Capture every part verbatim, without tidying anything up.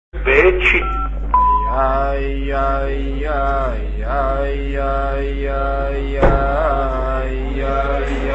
בית שיט. איי איי איי איי איי איי איי איי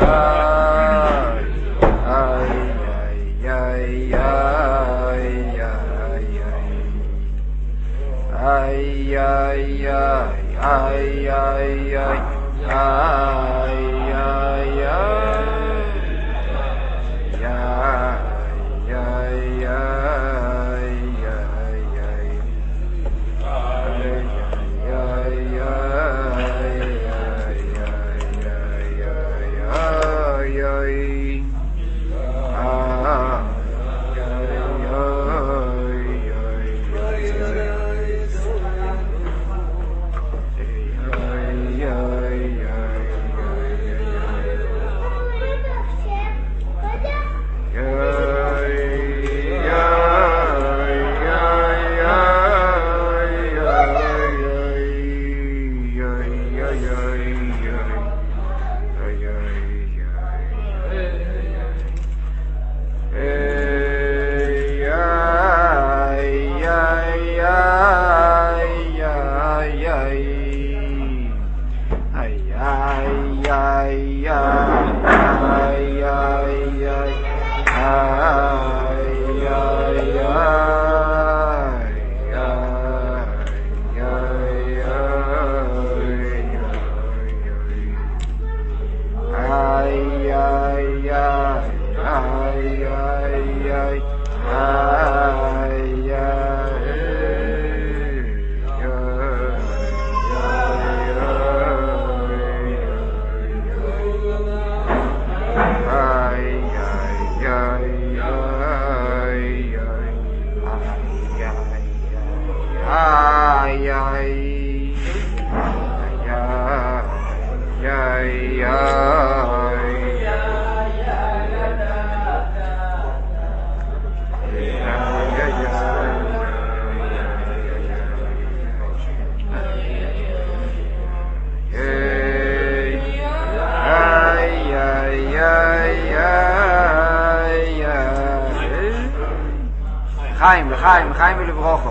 לחיים, לחיים, לחיים ולברוכו.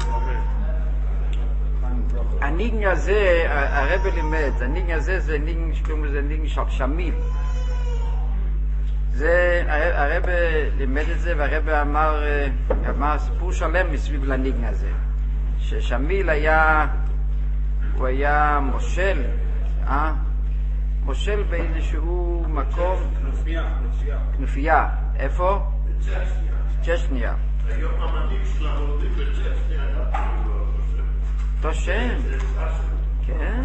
הניגן הזה, הרב לימד, הניגן הזה זה ניגן שקוראים לזה ניגן של שמיל. זה, הרב לימד את זה, והרב אמר, אמר סיפור שלם מסביב לניגן הזה. ששמיל היה, הוא היה מושל, אה? מושל באיזשהו מקום. כנופיה, כנופיה. כנופיה. איפה? בצ'צ'ניה. צ'צ'ניה. היום המנהיג שלנו עובדים בצ'צ'ניה. אותו שם. כן.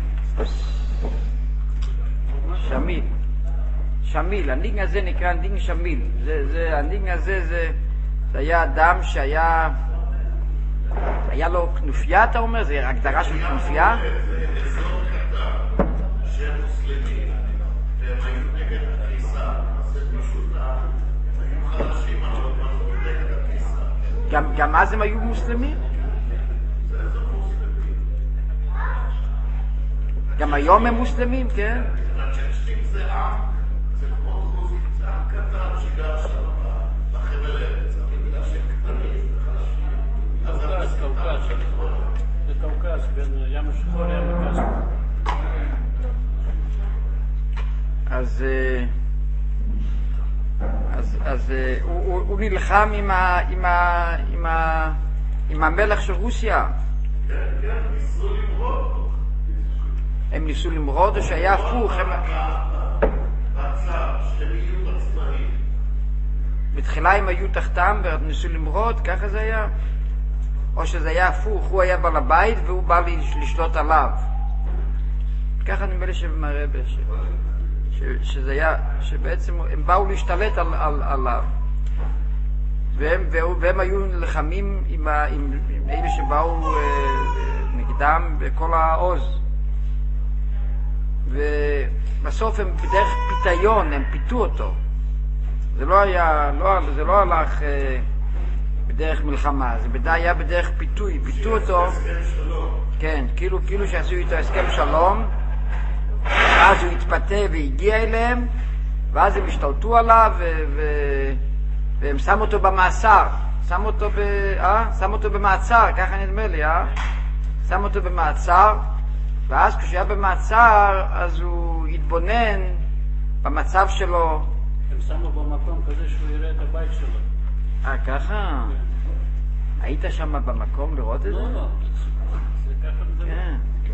שמיל. שמיל. הניגן הזה נקרא ניגן שמיל. זה, זה, הניגן הזה זה, זה היה אדם שהיה, היה לו כנופיה, אתה אומר? זה הגדרה של כנופיה? זה אזור קטן של מוסלמים, והם היו נגד הכניסה. אז הם פשוט, הם היו חלשים, אבל הם היו נגד הכניסה. גם, גם אז הם היו מוסלמים? זה אזור מוסלמים. גם היום הם מוסלמים, כן? הצ'צ'נים זה עם, זה כמו דרוזים, זה עם קטן שגר שם בחבל ארץ. אבל בגלל שהם קטנים, זה חלשים. אז קאוקז, קאוקז. זה קאוקז, בין ים השחור לים הקספי. אז אז אז הוא, הוא, הוא נלחם עם ה, עם ה, עם ה, עם המלך של רוסיה. כן, כן, ניסו למרוד. הם ניסו למרוד או שהיה הפוך? הם... בצד, שהם יהיו בצבעים. בתחילה הם היו תחתם וניסו למרוד, ככה זה היה? או שזה היה הפוך, הוא היה בעל הבית והוא בא לשלוט עליו. ככה נדמה לי שמראה ש... ש... שזה היה, שבעצם הם באו להשתלט על, על, עליו. והם, והם היו נלחמים עם, ה... עם... עם אלה שבאו אה, נגדם בכל העוז. ובסוף הם בדרך פיתיון, הם פיתו אותו. זה לא היה, לא, זה לא הלך אה, בדרך מלחמה, זה בדי, היה בדרך פיתוי, פיתו אותו. כן, כאילו, כאילו שעשו איתו הסכם שלום, ואז הוא התפתה והגיע אליהם, ואז הם השתלטו עליו, ו- ו- והם שמו אותו במאסר. שם אותו, ב, אה? שם אותו במעצר, ככה נדמה לי, אה? שם אותו במעצר, ואז כשהוא היה במעצר, אז הוא התבונן במצב שלו. הם שמו במקום כזה שהוא יראה את הבית שלו. אה, ככה? היית שם במקום לראות את זה? לא, לא. זה ככה מדבר. כן.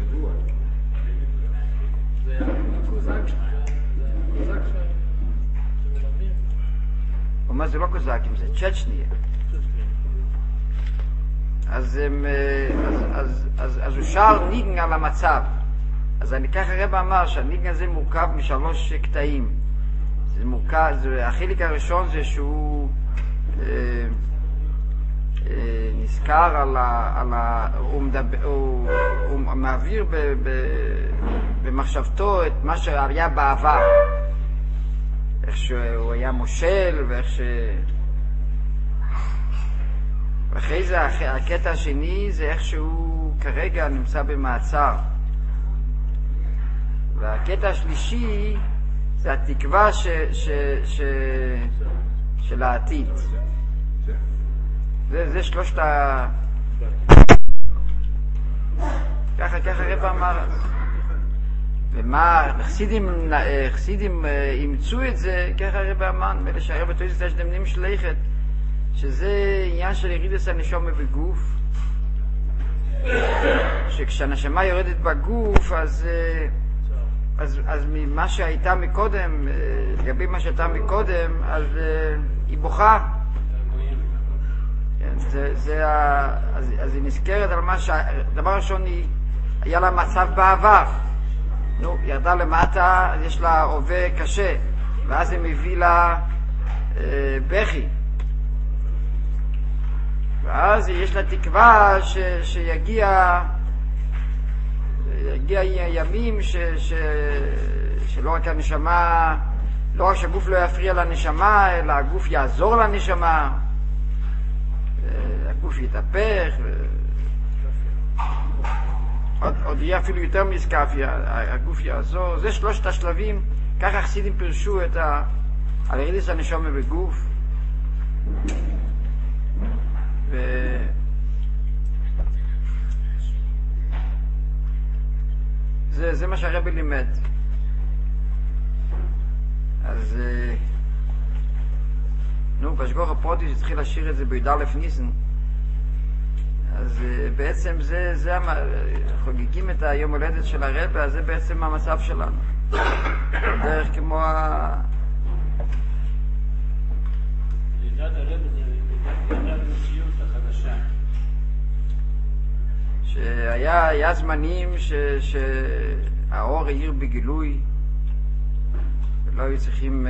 זה הקוזק שמלמדים. הוא אומר, זה לא קוזקים, זה צ'צ'ניה. אז, אז, אז, אז, אז הוא שר ניגן על המצב. אז אני ככה הרב אמר שהניגן הזה מורכב משלוש קטעים. זה מורכב, זה, החלק הראשון זה שהוא אה, אה, נזכר על ה... על ה הוא, מדבר, הוא, הוא מעביר ב, ב, במחשבתו את מה שהיה בעבר. איך שהוא היה מושל ואיך ש... ואחרי זה הקטע השני זה איך שהוא כרגע נמצא במעצר. והקטע השלישי זה התקווה ש, ש, ש, של העתיד. זה, זה שלושת ה... ככה, ככה רב אמר. ומה, חסידים, חסידים אימצו את זה, ככה רב אמר, מלא שהרב בתויסט השדמנים שלכת, שזה עניין של ירידת הנשמה בגוף, שכשהנשמה יורדת בגוף, אז, אז, אז ממה שהייתה מקודם, לגבי מה שהייתה מקודם, אז היא בוכה. כן, זה, זה ה, אז, אז היא נזכרת על מה שהדבר ראשון היא, היה לה מצב בעבר. נו, ירדה למטה, יש לה הווה קשה, ואז היא מביא לה אה, בכי. ואז יש לה תקווה ש, שיגיע יגיע ימים ש, ש, שלא רק הנשמה, לא רק שהגוף לא יפריע לנשמה, אלא הגוף יעזור לנשמה, הגוף יתהפך, עוד, עוד יהיה אפילו יותר מזקף, הגוף יעזור. זה שלושת השלבים, ככה חסידים פירשו את ה... על ירידת הנשמה בגוף. ו... זה, זה מה שהרבי לימד. אז נו, בשגור הפרוטיס התחיל לשיר את זה בי"א ניסן. אז בעצם זה, זה חוגגים את היום הולדת של הרבי, אז זה בעצם המצב שלנו. דרך כמו ה... לידת הרבי זה לידת המציאות החדשה. שהיה היה זמנים ש, שהאור העיר בגילוי, ולא היו צריכים...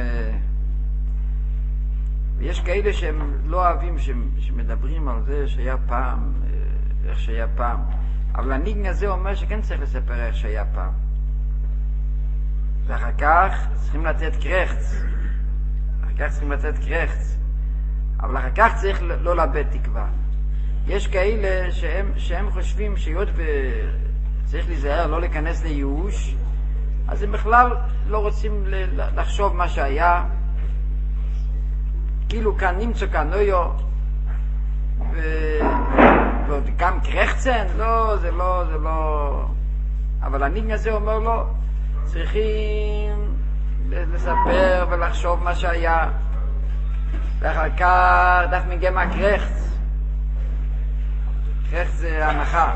ויש כאלה שהם לא אוהבים, שמדברים על זה שהיה פעם, איך שהיה פעם. אבל הניגן הזה אומר שכן צריך לספר איך שהיה פעם. ואחר כך צריכים לתת קרחץ. אחר כך צריכים לתת קרחץ. אבל אחר כך צריך לא לאבד תקווה. יש כאלה שהם, שהם חושבים שהיות וצריך להיזהר לא להיכנס לייאוש, אז הם בכלל לא רוצים לחשוב מה שהיה. כאילו כאן נמצא כאן נויו ו... ועוד גם קרחצן, לא, זה לא, זה לא... אבל הניגן הזה אומר לו, צריכים לספר ולחשוב מה שהיה, ואחר כך דף מגם הקרחץ. קרחץ זה הנחה.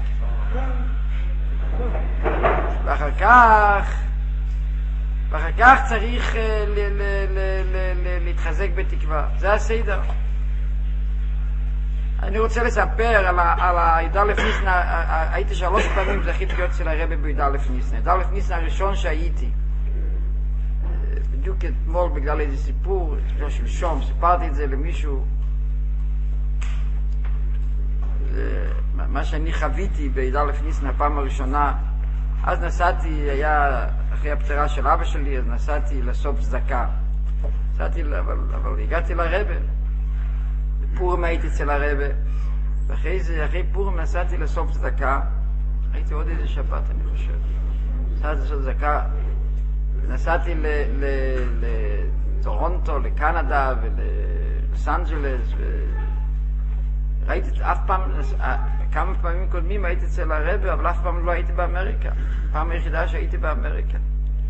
ואחר כך ואחר כך צריך ל- ל- ל- ל- ל- להתחזק בתקווה. זה הסדר. אני רוצה לספר על הי"א ניסן. הייתי שלוש פעמים זכיתי להיות אצל הרבי בי"א ניסן. י"א ניסן הראשון שהייתי, בדיוק אתמול בגלל איזה סיפור, לא שלשום, סיפרתי את זה למישהו, מה שאני חוויתי בי"א ניסן הפעם הראשונה. אז נסעתי, היה אחרי הפטירה של אבא שלי, אז נסעתי לסוף צדקה. נסעתי, אבל, אבל הגעתי לרבי. בפורים הייתי אצל הרבי. ואחרי זה, אחרי פורים נסעתי לסוף צדקה. הייתי עוד איזה שבת, אני חושב. נסעתי לסוף צדקה. נסעתי לטורונטו, לקנדה וללוס אנג'לס. ראיתי אף פעם, כמה פעמים קודמים הייתי אצל הרבי, אבל אף פעם לא הייתי באמריקה. פעם היחידה שהייתי באמריקה.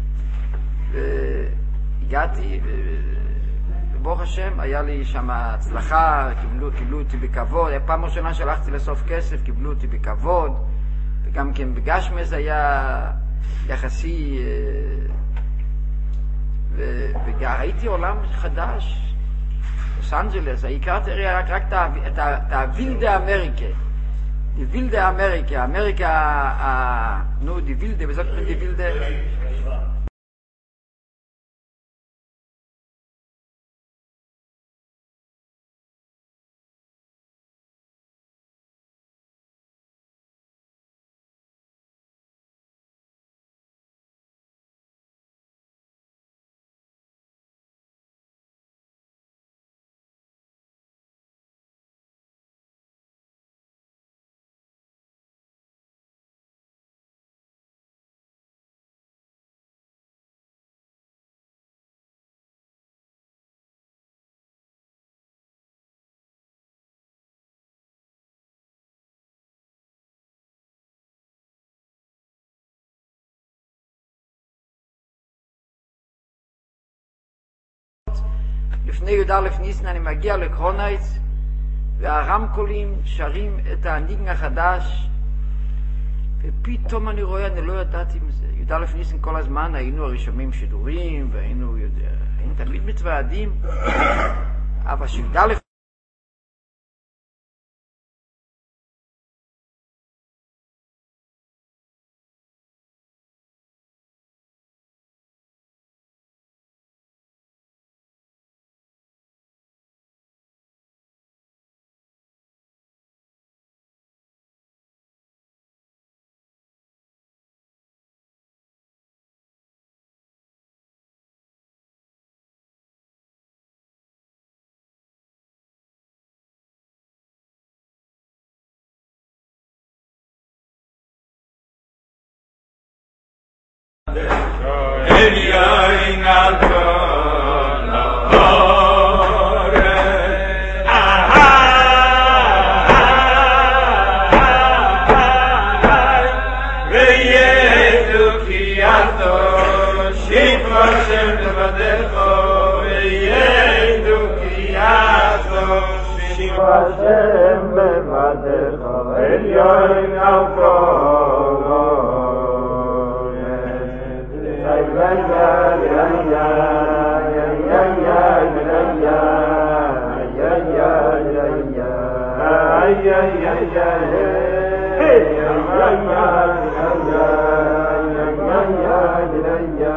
והגעתי, וברוך השם, היה לי שם הצלחה, קיבלו, קיבלו אותי בכבוד. פעם ראשונה שהלכתי לסוף כסף, קיבלו אותי בכבוד. וגם כן בגשמס היה יחסי, וראיתי עולם חדש. לוס אנג'לס, הכרתי רק, רק את הווילדה אמריקה. די וילדה אמריקה, אמריקה, נו, די וילדה, וזאת די וילדה. לפני י"א ניסן אני מגיע לקרונייץ, והרמקולים שרים את הניגן החדש, ופתאום אני רואה, אני לא ידעתי מזה. י"א ניסן כל הזמן היינו הרשמים שידורים, והיינו היינו תמיד מתוועדים, אבל שי"א Elioin al kol ha'ore ahai ve'yedu ki ato shikva shem levadecho ve'yedu ki ato shikva shem levadecho Elioin al kol ya ya ya ya ya ya ya ya ya ya ya ay ya ya ya hey ya ya ya ya ya ya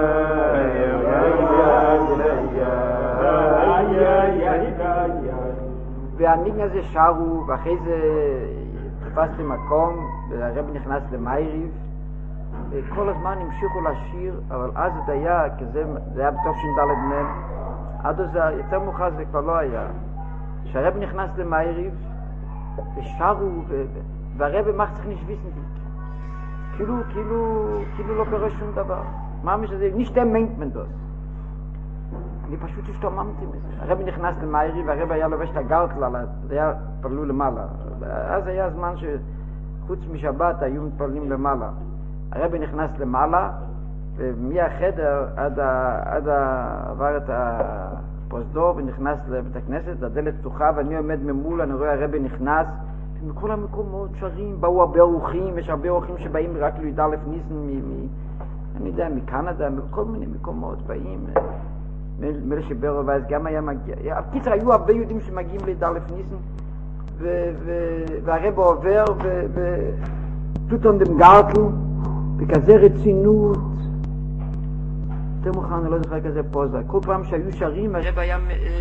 והניגן הזה שרו, ואחרי זה תפסתי מקום, והרב נכנס למייריב, וכל הזמן המשיכו לשיר, אבל אז זה היה, כי זה, זה היה בתוף ש"ד מ', עד זה יותר מאוחר זה כבר לא היה. שהרב נכנס למייריב, ושרו, ו, והרב מחצך נשוויסן דיק. כאילו, כאילו, כאילו לא קורה שום דבר. מה משזה? נשתה מיינטמנטוס. אני פשוט השתוממתי מזה. הרב נכנס למייריב, והרב היה לובש את הגרטל, זה היה פרלו למעלה. אז היה הזמן שחוץ משבת היו מתפללים למעלה. הרבי נכנס למעלה, ומהחדר עד, ה, עד ה, עבר את הפרוזדור ונכנס לבית הכנסת, הדלת פתוחה, ואני עומד ממול, אני רואה הרבי נכנס, ומכל המקומות שרים, באו הרבה אורחים, יש הרבה אורחים שבאים רק לי"א ניסן, מ, מ, אני יודע, מקנדה, מכל מיני מקומות באים, מאלה שברוב, אז גם היה מגיע, בקיצר, היו הרבה יהודים שמגיעים לי"א ניסן, ו, ו, והרבי עובר, ופתאום דם גרטל, בכזה רצינות, יותר מוכן, אני לא זוכר כזה פוזה. כל פעם שהיו שרים, הרב היה...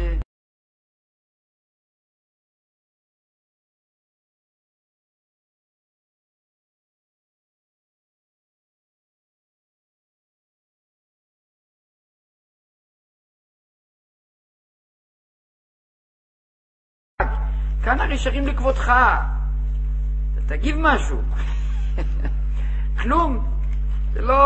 כאן הרי שרים לכבודך, תגיב משהו. כלום, זה לא...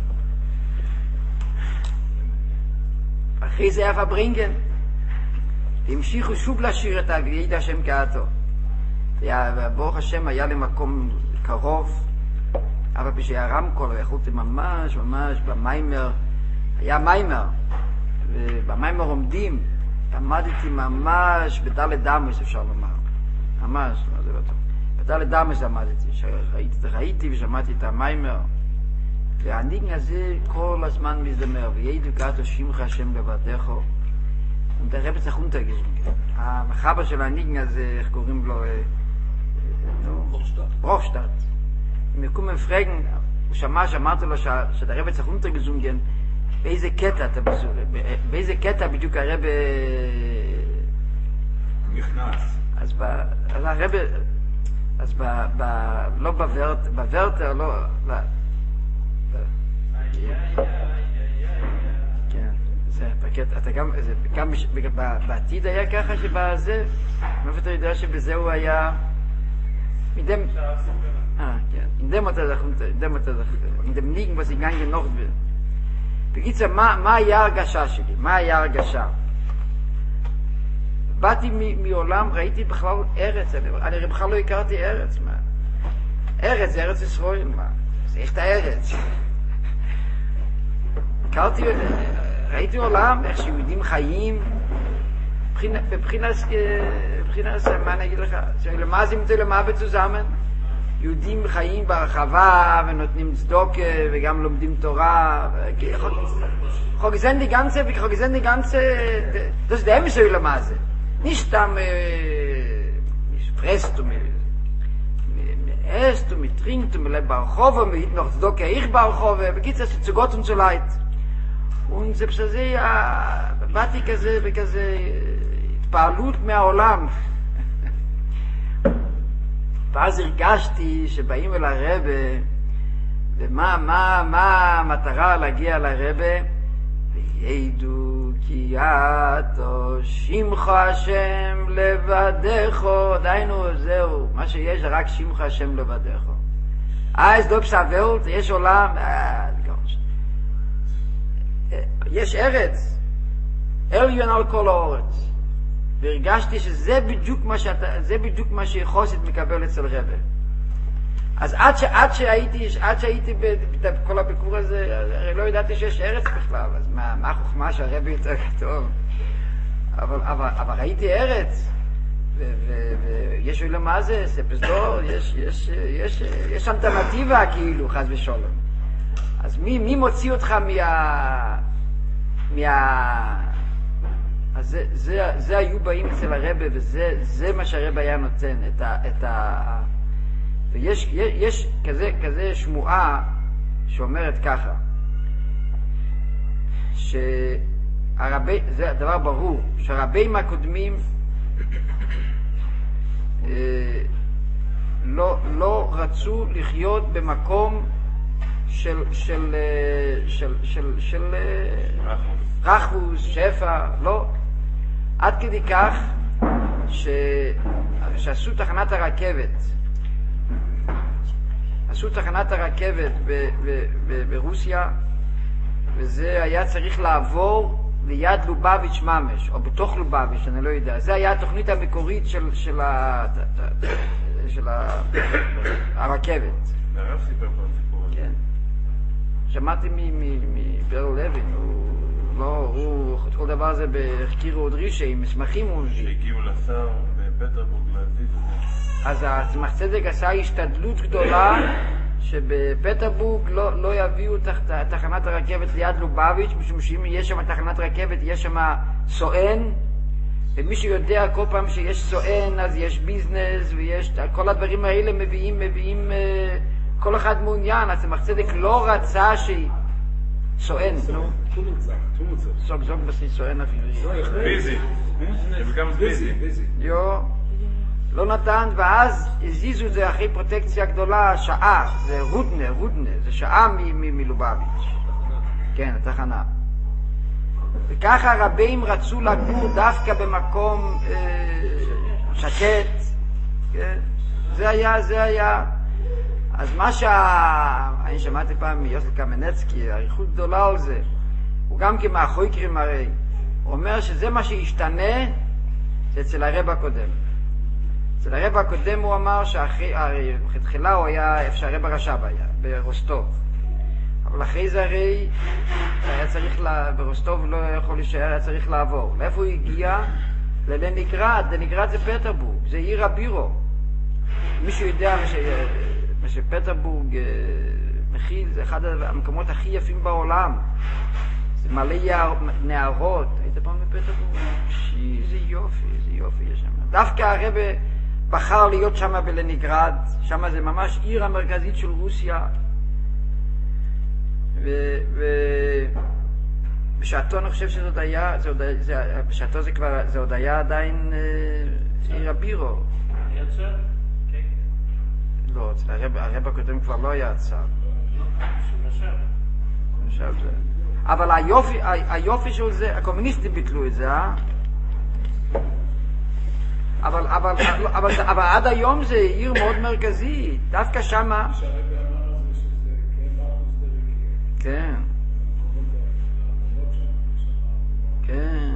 אחרי זה היה פברינגן, והמשיכו שוב לשיר את ויהי השם כעתו. וברוך השם היה למקום קרוב, אבל בשביל הרמקול יכולתי ממש ממש במיימר, היה מיימר, ובמיימר עומדים, עמדתי ממש בדלת דמוס אפשר לומר, ממש, לא זה לא טוב, בדלת דמוס עמדתי, ראיתי, ראיתי ושמעתי את המיימר, והניגן הזה כל הזמן מזדמר, ויהי כעתו שמך השם לבדך, הרב צריך untergesungen. המחבר של הניגן הזה, איך קוראים לו? ברוכשטאט. אם יקומן פרגן, הוא שמע שאמרת לו שהרב צריך untergesungen, באיזה קטע אתה בסור, באיזה קטע בדיוק הרב נכנס. אז הרב, אז לא בוורטר, לא... אתה גם, גם בעתיד היה ככה שבזה, מאיפה אתה יודע שבזה הוא היה מדם, אה, כן, in dem hat er sich, in dem hat er sich, in dem Liegen, was ich gar nicht noch will. בקיצר, מה היה הרגשה שלי? מה היה הרגשה? באתי מעולם, ראיתי בכלל ארץ, אני בכלל לא הכרתי ארץ, מה? ארץ, זה ארץ ישראל, מה? זה איך את הארץ? הכרתי, ראיתי עולם, איך שיהודים חיים, בבחינת, מה אני אגיד לך, למה זה מתי למה בצוזמן? יהודים חיים ברחבה ונותנים צדוקה וגם לומדים תורה, חוק זה די ganze, חוק זה די ganze, das der Emische למה זה, nicht סתם פרסט ומאסט ומטרינקט ומלא ברחוב ומהית noch צדוקה איך ברחוב, בקיצר zu Gott und zu Leid. Und זה בשזה, באתי כזה וכזה התפעלות מהעולם. ואז הרגשתי שבאים אל הרבה, ומה, מה, מה המטרה להגיע לרבה? וידעו כי עתו שמך השם לבדך, דיינו זהו, מה שיש רק שמך השם לבדך. אז דופס הוולט, יש עולם, יש ארץ, עליון על כל הארץ. והרגשתי שזה בדיוק מה שאתה, זה בדיוק מה שיחוסית מקבל אצל רבה. אז עד, ש, עד שהייתי, עד שהייתי בכל הביקור הזה, הרי לא ידעתי שיש ארץ בכלל, אז מה, מה החוכמה שהרבה יותר טוב? אבל, אבל, אבל ראיתי ארץ, ויש אולי מה זה, ספסדור, יש, יש, יש, יש אלטרנטיבה כאילו, חס ושלום. אז מי, מי מוציא אותך מה, מה, אז זה, זה, זה היו באים אצל הרבה, וזה, זה מה שהרבה היה נותן, את ה, את ה, ויש, יש, יש כזה, כזה שמועה שאומרת ככה, שהרבה, זה הדבר ברור, שהרבים הקודמים, אה, לא, לא רצו לחיות במקום של, של, של, של, של, רחבוס, שפע, לא. עד כדי כך ש... שעשו תחנת הרכבת, עשו תחנת הרכבת ב... ב... ב... ברוסיה, וזה היה צריך לעבור ליד לובביץ' ממש, או בתוך לובביץ', אני לא יודע. זה היה התוכנית המקורית של, של, ה... של ה... הרכבת. הרב סיפר פה סיפור. כן. שמעתי מברל לוין, הוא... לא, הוא, כל דבר הזה בהחקירו עוד רישי, מסמכים הוא מביא. שהגיעו לשר בפטרבורג להביא את זה. אז הצמח צדק עשה השתדלות גדולה שבפטרבורג לא, לא יביאו תח, תחנת הרכבת ליד לובביץ', משום שאם יש שם תחנת רכבת יש שם סואן, ומי שיודע כל פעם שיש סואן אז יש ביזנס ויש כל הדברים האלה מביאים, מביאים כל אחד מעוניין. אז הצמח צדק לא רצה שהיא סואן, נו. סוג זוג בסי סואן אפילו. ביזי. It becomes busy. יו. לא נתן, ואז הזיזו את זה אחרי פרוטקציה גדולה, שעה. זה רודנה, רודנה. זה שעה מלובביץ'. כן, התחנה. וככה רבים רצו לגור דווקא במקום שקט. זה היה, זה היה. אז מה שה... אני שמעתי פעם מיוסל קמנצקי, עריכות גדולה על זה. הוא גם כמאחויקרים הרי. הוא אומר שזה מה שישתנה זה אצל הרב הקודם. אצל הרב הקודם הוא אמר שבתחילה הוא היה איפה שהרב הרש"ב היה, ברוסטוב. אבל אחרי זה הרי היה צריך, לה, ברוסטוב לא יכול להישאר, היה צריך לעבור. לאיפה הוא הגיע? ללנינגרד. לנינגרד זה פטרבורג, זה עיר הבירו. מישהו יודע מה, ש... מה שפטרבורג מכיל, זה אחד המקומות הכי יפים בעולם. זה מלא יער, נערות. היית פעם בפטרבורג? איזה יופי, איזה יופי יש שם. דווקא הרב בחר להיות שם בלנינגרד, שם זה ממש עיר המרכזית של רוסיה. ו... ו... בשעתו אני חושב שזה עוד היה, זה עוד, זה, בשעתו זה כבר, זה עוד היה עדיין אה, עיר הבירו. יצא? כן. לא, אצל הרב, הרב הקודם כבר לא היה צר. עכשיו זה. אבל היופי, היופי של זה, הקומוניסטים ביטלו את זה, אה? אבל, אבל, אבל, אבל, אבל עד היום זה עיר מאוד מרכזית, דווקא שמה. כן. כן.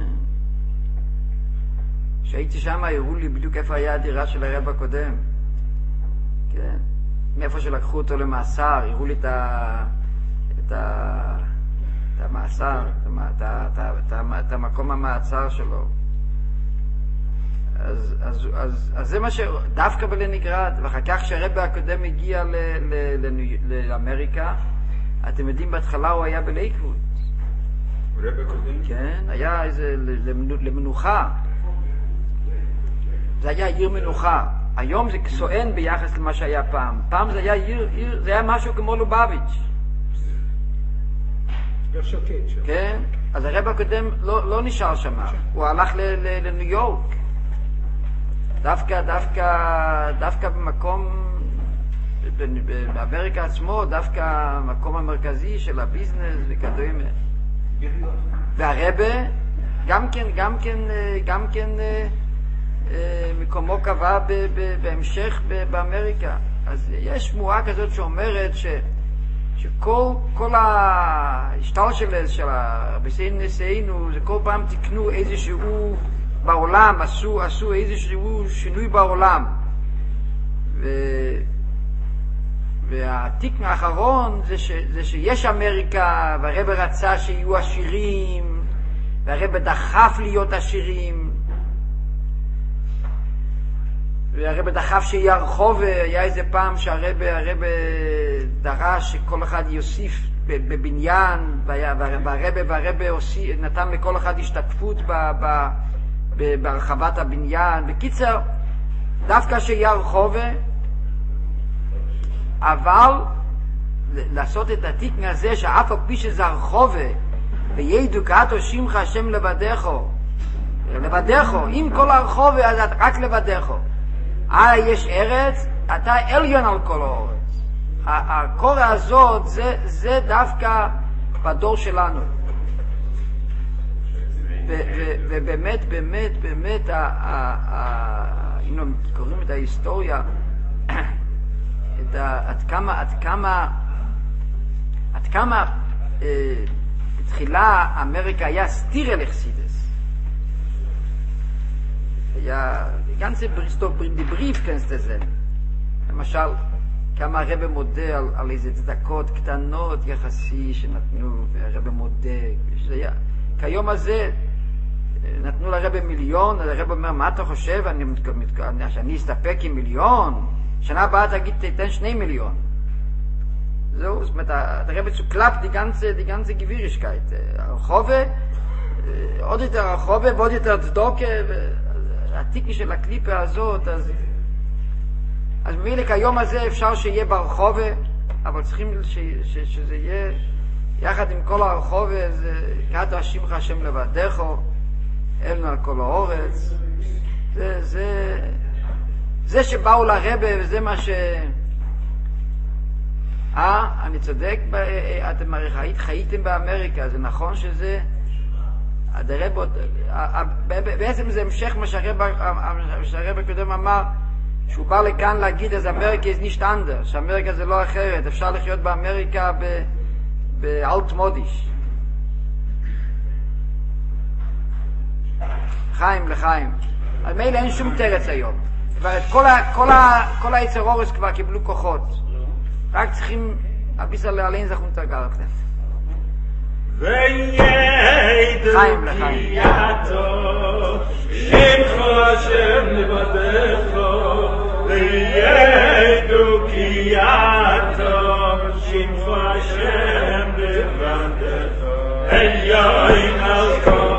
כשהייתי שם הראו לי בדיוק איפה היה הדירה של הרב הקודם. כן. מאיפה שלקחו אותו למאסר, הראו לי את ה... את ה... את המאסר, את, ה... את, ה... את, ה... את המקום המעצר שלו. אז, אז, אז, אז זה מה ש... דווקא בלנינגרד, ואחר כך כשהרב הקודם הגיע ל... ל... ל... לאמריקה, אתם יודעים, בהתחלה הוא היה בלייקווד. רב הקודם? כן, היה איזה למנוחה. זה היה עיר מנוחה. היום זה סואן ביחס למה שהיה פעם. פעם זה היה עיר, עיר, זה היה משהו כמו לובביץ'. כן, אז הרב הקודם לא, לא נשאר שם. הוא הלך ל, ל, לניו יורק. דווקא, דווקא, דווקא במקום, באמריקה עצמו, דווקא המקום המרכזי של הביזנס וכדומה. והרבה גם כן, גם כן, גם כן מקומו קבע בהמשך באמריקה. אז יש שמועה כזאת שאומרת ש, שכל כל ההשתלשלות של הרביסיין נשיאנו, זה כל פעם תקנו איזשהו בעולם, עשו, עשו איזשהו שינוי בעולם. ו... והתיקן האחרון זה, ש, זה שיש אמריקה, והרב רצה שיהיו עשירים, והרב דחף להיות עשירים, והרב דחף שיהיה הרחוב. היה איזה פעם שהרב הרב דרש שכל אחד יוסיף בבניין, והרב והרב נתן לכל אחד השתתפות ב, ב, ב, בהרחבת הבניין. בקיצר, דווקא שיהיה הרחוב, אבל לעשות את התיקן הזה שאף על פי שזה הרחובה וידעו קראתו שמך השם לבדךו לבדךו, אם כל הרחובה אז רק לבדךו. אה, יש ארץ, אתה עליון על כל הארץ. הקורא הזאת זה, זה דווקא בדור שלנו. ובאמת, באמת, באמת, אם קוראים את ההיסטוריה, עד כמה, עד כמה, עד כמה אה, בתחילה אמריקה היה סטירה לחסידס. היה, ganze בריף כנסת הזה. למשל, כמה הרב מודה על, על איזה צדקות קטנות יחסי שנתנו, והרב מודה. היה, כיום הזה, נתנו לרב מיליון, הרב אומר, מה אתה חושב? אני, אני, שאני אסתפק עם מיליון? שנה הבאה תגיד, תיתן שני מיליון. זהו, זאת אומרת, הרב צוקלפ די ganze, די ganze גבירישקייט. הרחובה, עוד יותר הרחובה ועוד יותר צדוקה, והתיקי של הקליפה הזאת, אז, אז מביא לי כיום הזה אפשר שיהיה ברחובה, אבל צריכים ש, ש, שזה יהיה יחד עם כל הרחובה, זה קראתו השמך השם לבדךו, אלנו על כל האורץ. זה, זה, זה שבאו לרבה, וזה מה ש... אה, אני צודק, אתם הרי חייתם באמריקה, זה נכון שזה... בעצם זה המשך מה שהרב קודם אמר, שהוא בא לכאן להגיד, אז אמריקה is nicht anders, שאמריקה זה לא אחרת, אפשר לחיות באמריקה באלט מודיש. חיים לחיים. אז מילא אין שום תרץ היום. כבר את כל, ה, כל, ה, כל היצרורס כבר קיבלו כוחות. רק צריכים הביסה לעליין זכון תרגל לכם. חיים לחיים. שמחו השם לבדךו וידעו כי יעתו שמחו השם לבדךו עליון על כל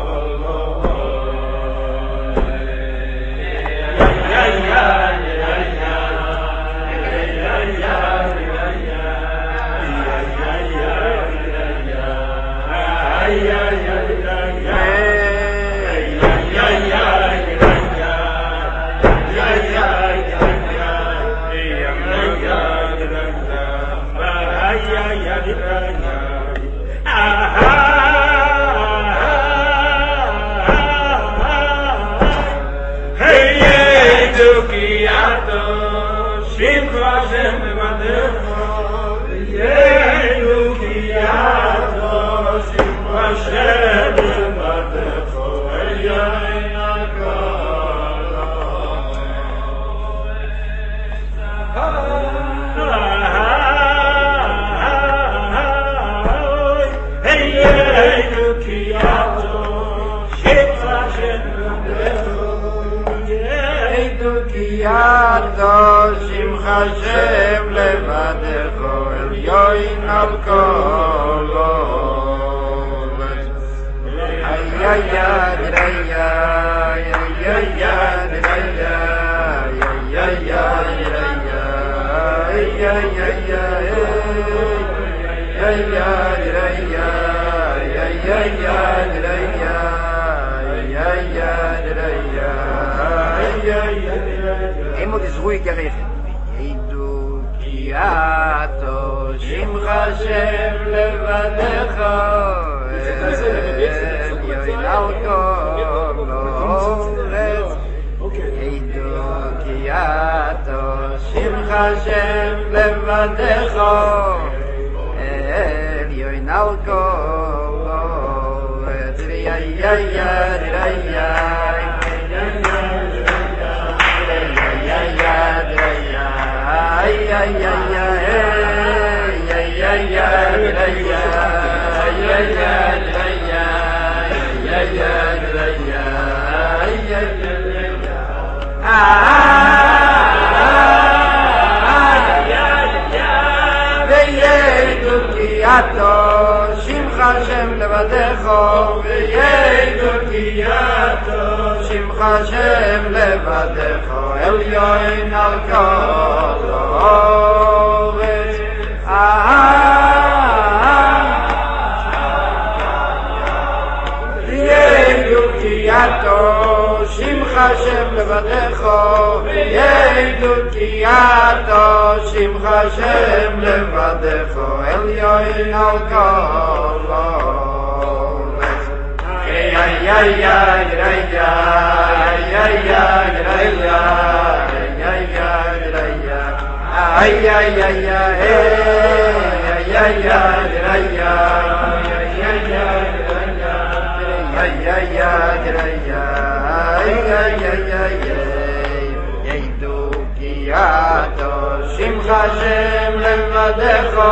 Hashem levadecho elyoin al kol ay ay ay ay ay ay Emo is ruhig gerecht. Eidu kiato shimcha Hashem levadecho elyoin al kol Eidu kiato shimcha Hashem levadecho elyoin al kol ay ay ay ay ay ay ay Shimcha Hashem levadecho v'yedu kiyato Shimcha Hashem levadecho elyoin al kol haaretz v'yedu kiyato Shimcha Hashem levadecho v'yedu kiyato Shimcha Hashem levadecho elyoin al kol haaretz ay ay ay ay ay ay ay Shimcha Hashem levadecho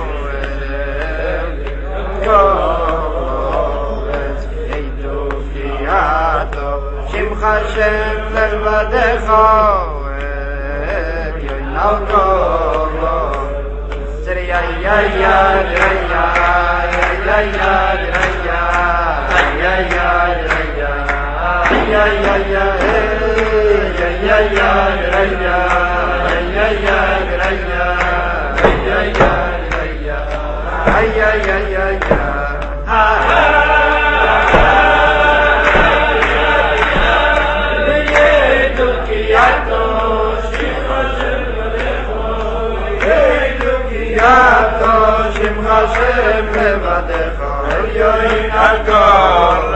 Shimcha Hashem levadecho elyoin al kol ay ay ay ay ay Shimcha Hashem levadecho elyoin al kol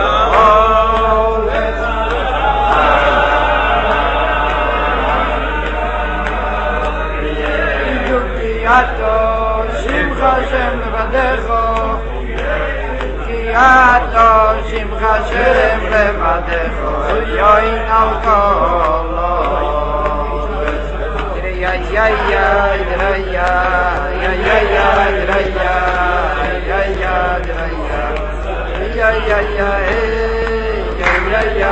Shimcha Hashem levadecho Shimcha Hashem levadecho yoin alkolo ya ya ya ya ya ya ya ya ya ya ya ya ya ya ya ya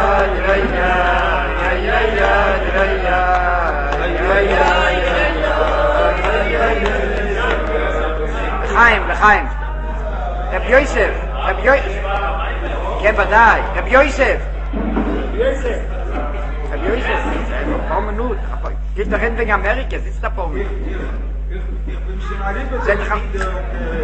לחיים, לחיים. רב יוסף, רב יוסף. כן, ודאי, רב יוסף. Josef. רב יוסף, paar Minuten. Geht doch hin wegen Amerika, sitzt da paar Minuten. Ich bin schon mal rüber Seit ich zu hab- wieder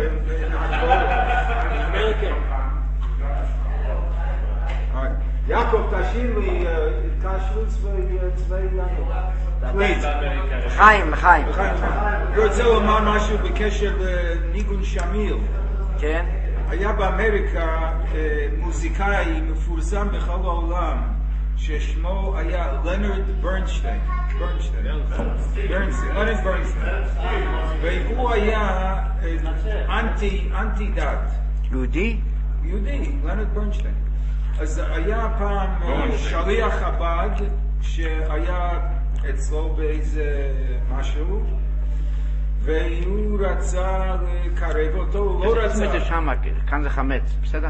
Jakob, תשאיר לי את השלוץ וצבעי לנו. Please. לחיים, לחיים. אני רוצה לומר משהו בקשר לניגון שמיר. כן? היה באמריקה אה, מוזיקאי מפורסם בכל העולם ששמו היה לנרד ברנשטיין. ברנשטיין. ברנשטיין. לנרד ברנשטיין. והוא היה אה, אנטי, אנטי דת. יהודי? יהודי, לנרד ברנשטיין. אז היה פעם אה, שליח חב"ד שהיה אצלו באיזה משהו והוא רצה לקרב אותו, הוא לא רצה. זה שם, כאן זה חמץ, בסדר?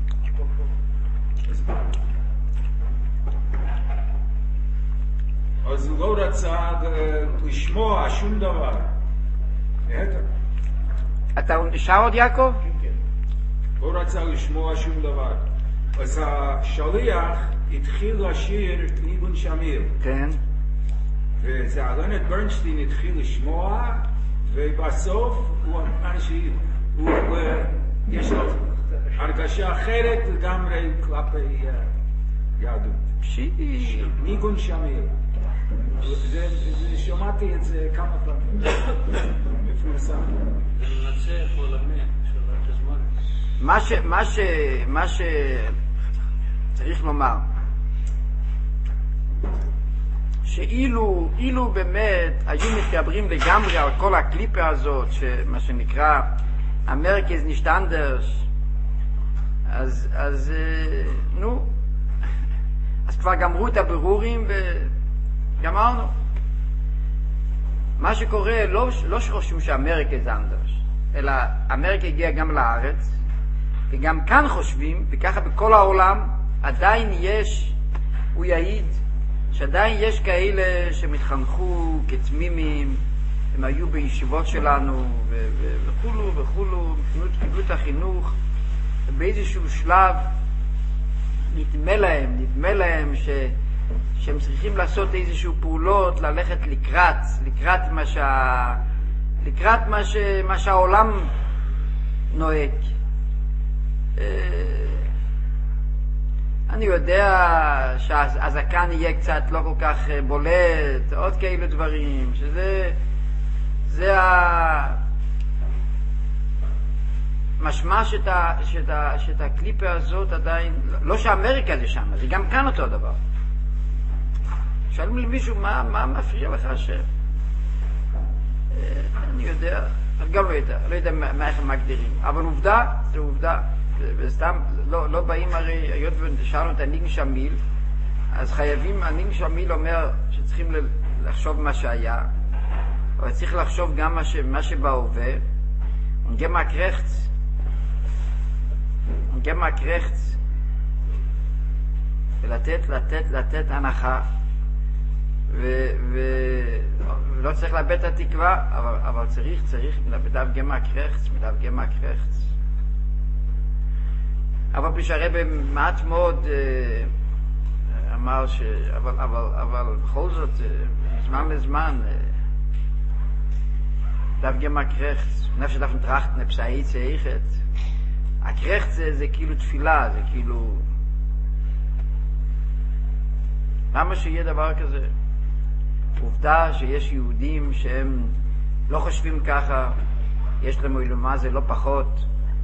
אז הוא לא רצה לשמוע שום דבר. בטח. אתה נשאר עוד יעקב? לא רצה לשמוע שום דבר. אז השליח התחיל לשיר ניגון שמיר. כן. וזה לנרד ברנשטיין התחיל לשמוע, ובסוף הוא אנשים, הוא, הוא, יש לו הרגשה אחרת לגמרי כלפי יהדות. שי. ניגון שמיר. זה, זה, שמעתי את זה כמה פעמים. מפורסם. זה מנצח עולמי, שבת הזמן. מה ש... מה ש... מה ש... צריך לומר שאילו אילו באמת היו מתגברים לגמרי על כל הקליפה הזאת, שמה שנקרא אמריקה ist nicht anders, אז, אז נו, אז כבר גמרו את הבירורים וגמרנו. מה שקורה, לא, לא שחושבים שאמריקה ist anders, אלא אמריקה הגיעה גם לארץ, וגם כאן חושבים, וככה בכל העולם עדיין יש, הוא יעיד, שעדיין יש כאלה שמתחנכו כתמימים, הם היו בישיבות שלנו וכולו וכולו, קיבלו את החינוך, ובאיזשהו שלב נדמה להם, נדמה להם ש, שהם צריכים לעשות איזשהו פעולות, ללכת לקראת, לקראת מה, שה, לקראת מה, ש, מה שהעולם נוהג. אני יודע שהזקן יהיה קצת לא כל כך בולט, עוד כאלה דברים, שזה זה ה... משמע שאת, שאת, שאת הקליפה הזאת עדיין, לא שאמריקה זה שם, זה גם כאן אותו דבר. שאלו למישהו, מה, מה מפריע לך ש... אני יודע, גם לא יודע, לא יודע מה איך הם מגדירים, אבל עובדה, זה עובדה. וסתם, לא, לא באים הרי, היות ושאלנו את הנינג שמיל, אז חייבים, הנינג שמיל אומר שצריכים לחשוב מה שהיה, אבל צריך לחשוב גם מה, ש, מה שבהווה, גם מהקרחץ, גם מהקרחץ, ולתת, לתת, לתת הנחה, ו, ו, ולא צריך לאבד את התקווה, אבל, אבל צריך, צריך, מדав גם מהקרחץ, מדав גם מהקרחץ. אבל בשרבה מעט מאוד אמר ש... אבל, אבל, אבל בכל זאת, זמן לזמן, דף גם הקרחץ, נפש שדף נטרחת נפסאי צייכת, הקרחץ זה, זה כאילו תפילה, זה כאילו... למה שיהיה דבר כזה? עובדה שיש יהודים שהם לא חושבים ככה, יש להם אילומה, זה לא פחות,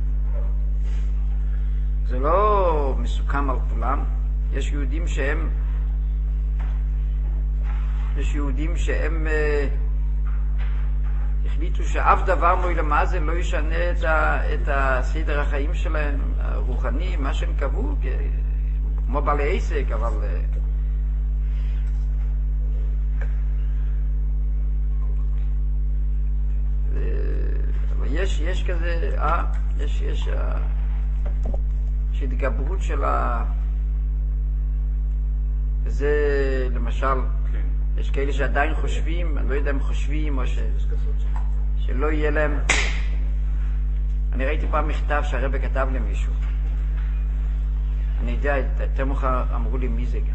זה לא מסוכם על כולם. יש יהודים שהם יש יהודים שהם אה, החליטו שאף דבר מלמעלה זה לא ישנה את, ה, את הסדר החיים שלהם הרוחני, מה שהם קבעו כמו בעלי עסק, אבל שיש כזה, אה, יש, יש, אה, יש התגברות של ה... וזה, למשל, כן. יש כאלה שעדיין חושבים, אני לא יודע אם חושבים או ש... שלא יהיה להם... אני ראיתי פעם מכתב שהרבא כתב למישהו. אני יודע, יותר מאוחר אמרו לי מי זה גם.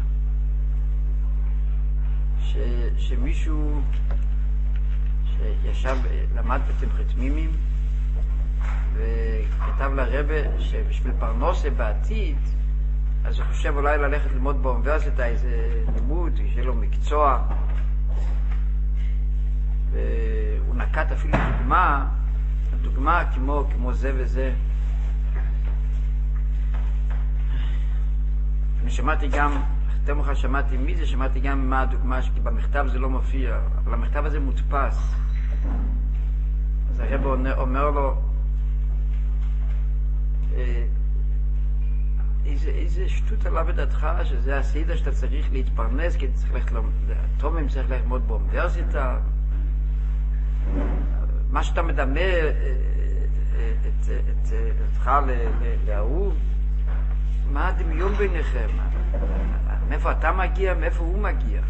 ש... שמישהו שישב, למד בתמחת מימים, וכתב לרבא שבשביל פרנסה בעתיד, אז הוא חושב אולי ללכת ללמוד באוניברסיטה איזה לימוד, שיהיה לו מקצוע. והוא נקט אפילו דוגמה, דוגמה כמו, כמו זה וזה. אני שמעתי גם, יותר מאוחר שמעתי מי זה, שמעתי גם מה הדוגמה, כי במכתב זה לא מופיע, אבל המכתב הזה מודפס. אז הרב אומר לו, איזה, איזה שטות עלה בדעתך שזה הסידה שאתה צריך להתפרנס, כי אתה צריך ללכת לתומם, צריך ללמוד באוניברסיטה. מה שאתה מדמה אותך להוא, מה הדמיון ביניכם? מאיפה אתה מגיע, מאיפה הוא מגיע?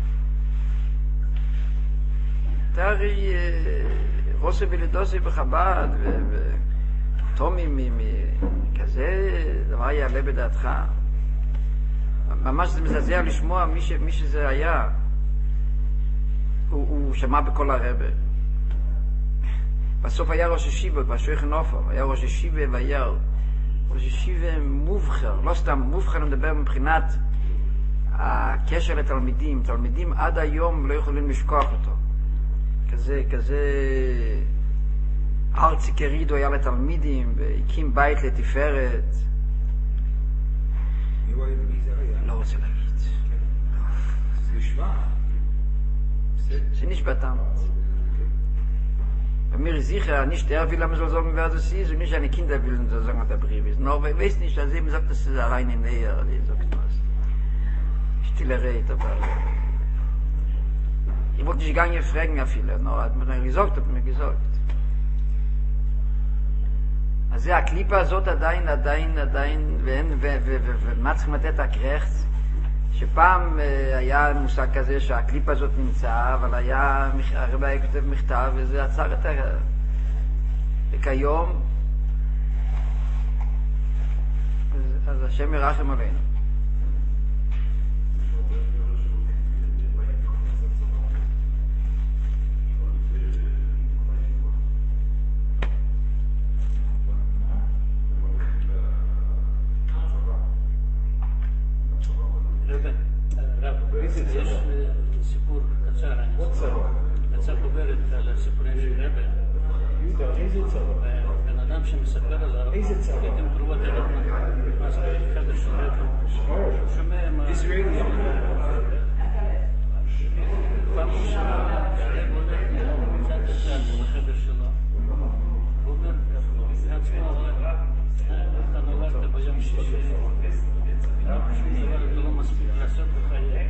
אתה הרי רוסי ולידוסי בחב"ד, ותומי כזה דבר יעלה בדעתך. ממש זה מזעזע לשמוע מי, ש, מי שזה היה. הוא, הוא שמע בכל הרבה. בסוף היה ראש ישיבה, בשויך נופר, היה ראש ישיבה וייר. ראש ישיבה מובחר, לא סתם מובחר, אני מדבר מבחינת הקשר לתלמידים. תלמידים עד היום לא יכולים לשכוח אותו. כזה, כזה ארצי קרידו היה לתלמידים, והקים בית לתפארת. מי הוא היה? מי זה היה? לא רוצה להגיד. זה נשמע. זה נשבעתם. Mir sicher nicht der will am so sagen wer das ist und nicht eine Kinder willen so sagen der Brief ist. No, weil weiß nicht, dass eben sagt, dass es rein in näher, die sagt was. Stille Rede, aber ich wollte nicht gar nicht fragen, ja viele, no, hat mir dann gesagt, hat mir gesagt. אז זה הקליפה הזאת עדיין, עדיין, עדיין, ומה צריכים לתת הקרחת? שפעם היה מושג כזה שהקליפ הזאת נמצא, אבל היה, הרב היה כותב מכתב, וזה עצר את ה... וכיום, אז, אז השם ירחם עלינו. יש סיפור קצר, קצר חוברת על הסיפורים של רבא. איזה צבא? בן אדם שמספר עליו, איזה צבא? לעתים קרובות אליו, נכנס לחדר של רבא, שומע מה... ישראלי. פעם הוא שומע שרבא הולך קצת קצת בחדר שלו. הוא אומר לעצמו, אתה נולדת ביום שישי, שום דבר אתה לא מספיק לעשות בחיי.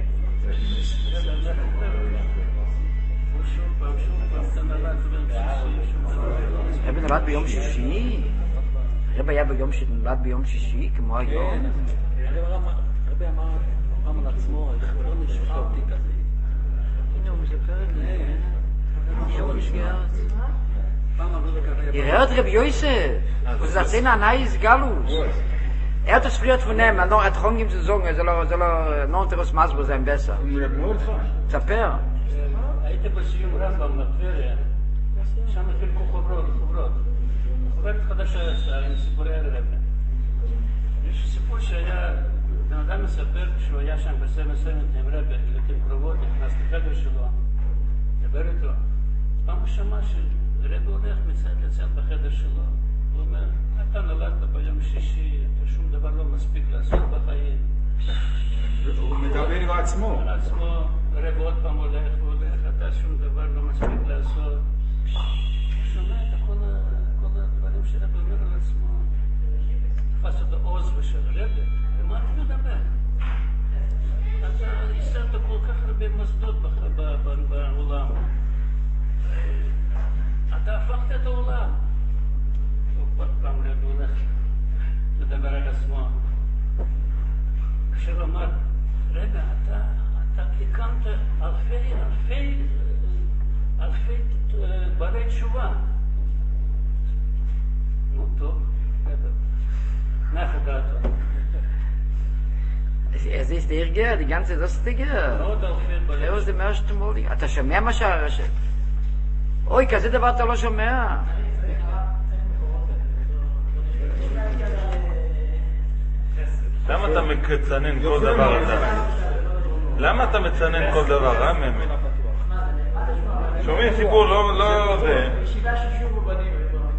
רבי נולד ביום שישי? רבי היה ביום שנולד ביום שישי כמו היום? רבי אמר פעם על עצמו, לא נשחרתי כזה. הנה הוא מספר את זה. יום משגרת. Ihr hört Reb Yosef, das ist ein neues Galus. Er hat es früher von ihm, er hat Hong ihm zu sagen, er soll er noch unter das Masber sein besser. Zaper. הייתי בסיום רמב"ם בטבריה, שם חילקו חוברות, חוברות. חוברת חדשה יצאה עם סיפורי הרבא. יש סיפור שהיה, בן אדם מספר כשהוא היה שם בסמל סמל עם רבא, לעתים קרובות, נכנס לחדר שלו, דבר איתו. פעם הוא שמע שרבא הולך מצד לצד בחדר שלו. הוא אומר, אתה נולדת ביום שישי, אתה שום דבר לא מספיק לעשות בחיים. הוא מדבר עם עצמו. על עצמו, רבא עוד פעם הולך והולך, אתה שום דבר לא מספיק לעשות. הוא שומע את כל הדברים שרבא אומר על עצמו. תפס את העוז ושל רבא, ומה אתה מדבר? אתה ייסדת כל כך הרבה מוסדות בעולם. אתה הפכת את העולם. לומר, רגע, אתה, אתה הקמת אלפי, אלפי, אלפי בעלי תשובה. נו, טוב, נחה דעתו. Es ist der Irrgär, die ganze, das ist der Irrgär. מאוד אלפי בעלי זהו, זה מה שאתה אומר לי. אתה שומע מה שהרשת? אוי, כזה דבר אתה לא שומע. למה אתה מצנן כל דבר הזה? למה אתה מצנן כל דבר, אה, באמת? שומעים סיפור, לא, לא זה. ישיבה של שוב בבנים.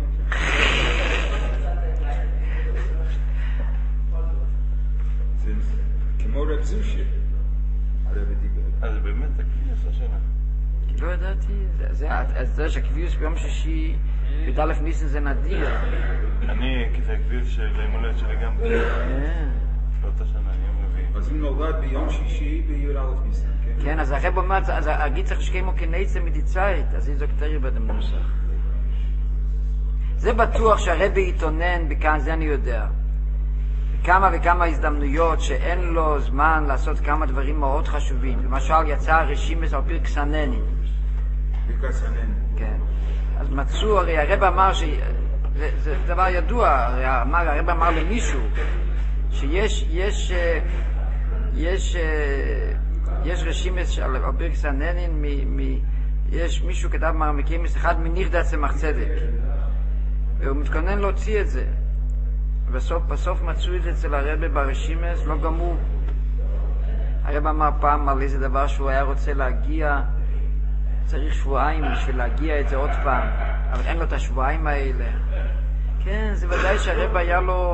זה כמו רב זושי, הרב דיבר. אז באמת, זה כביס השנה. לא ידעתי, אז זה שהכביס ביום שישי, י"א ניסן זה נדיר. אני, כי זה הכביס של המולדת שלי גם. באותה שנה, אני יום רביעי. אז הוא נולד ביום שישי בי"א ניסן, כן? כן, אז הרב אומר, אז הגיד צריך שכמו כנצה מדיצאית, אז היא זוקטרי בדם נוסח. זה בטוח שהרב יתעונן בכאן, זה אני יודע. כמה וכמה הזדמנויות שאין לו זמן לעשות כמה דברים מאוד חשובים. למשל, יצא רשימס על פרק סננים. פרק סננים. כן. אז מצאו, הרי הרב אמר ש... זה, זה דבר ידוע, הרי אמר, הרב אמר למישהו שיש, יש, יש, יש רשימס על פרק סננים, מ, מ, יש מישהו כתב מרמקימס אחד מניחדת צמח צדק. והוא מתכונן להוציא את זה. בסוף, בסוף מצאו את זה אצל הרב ברשימס, לא גמור. הרב אמר פעם על איזה דבר שהוא היה רוצה להגיע, צריך שבועיים בשביל להגיע את זה עוד פעם, אבל אין לו את השבועיים האלה. כן, זה ודאי שהרב היה לו...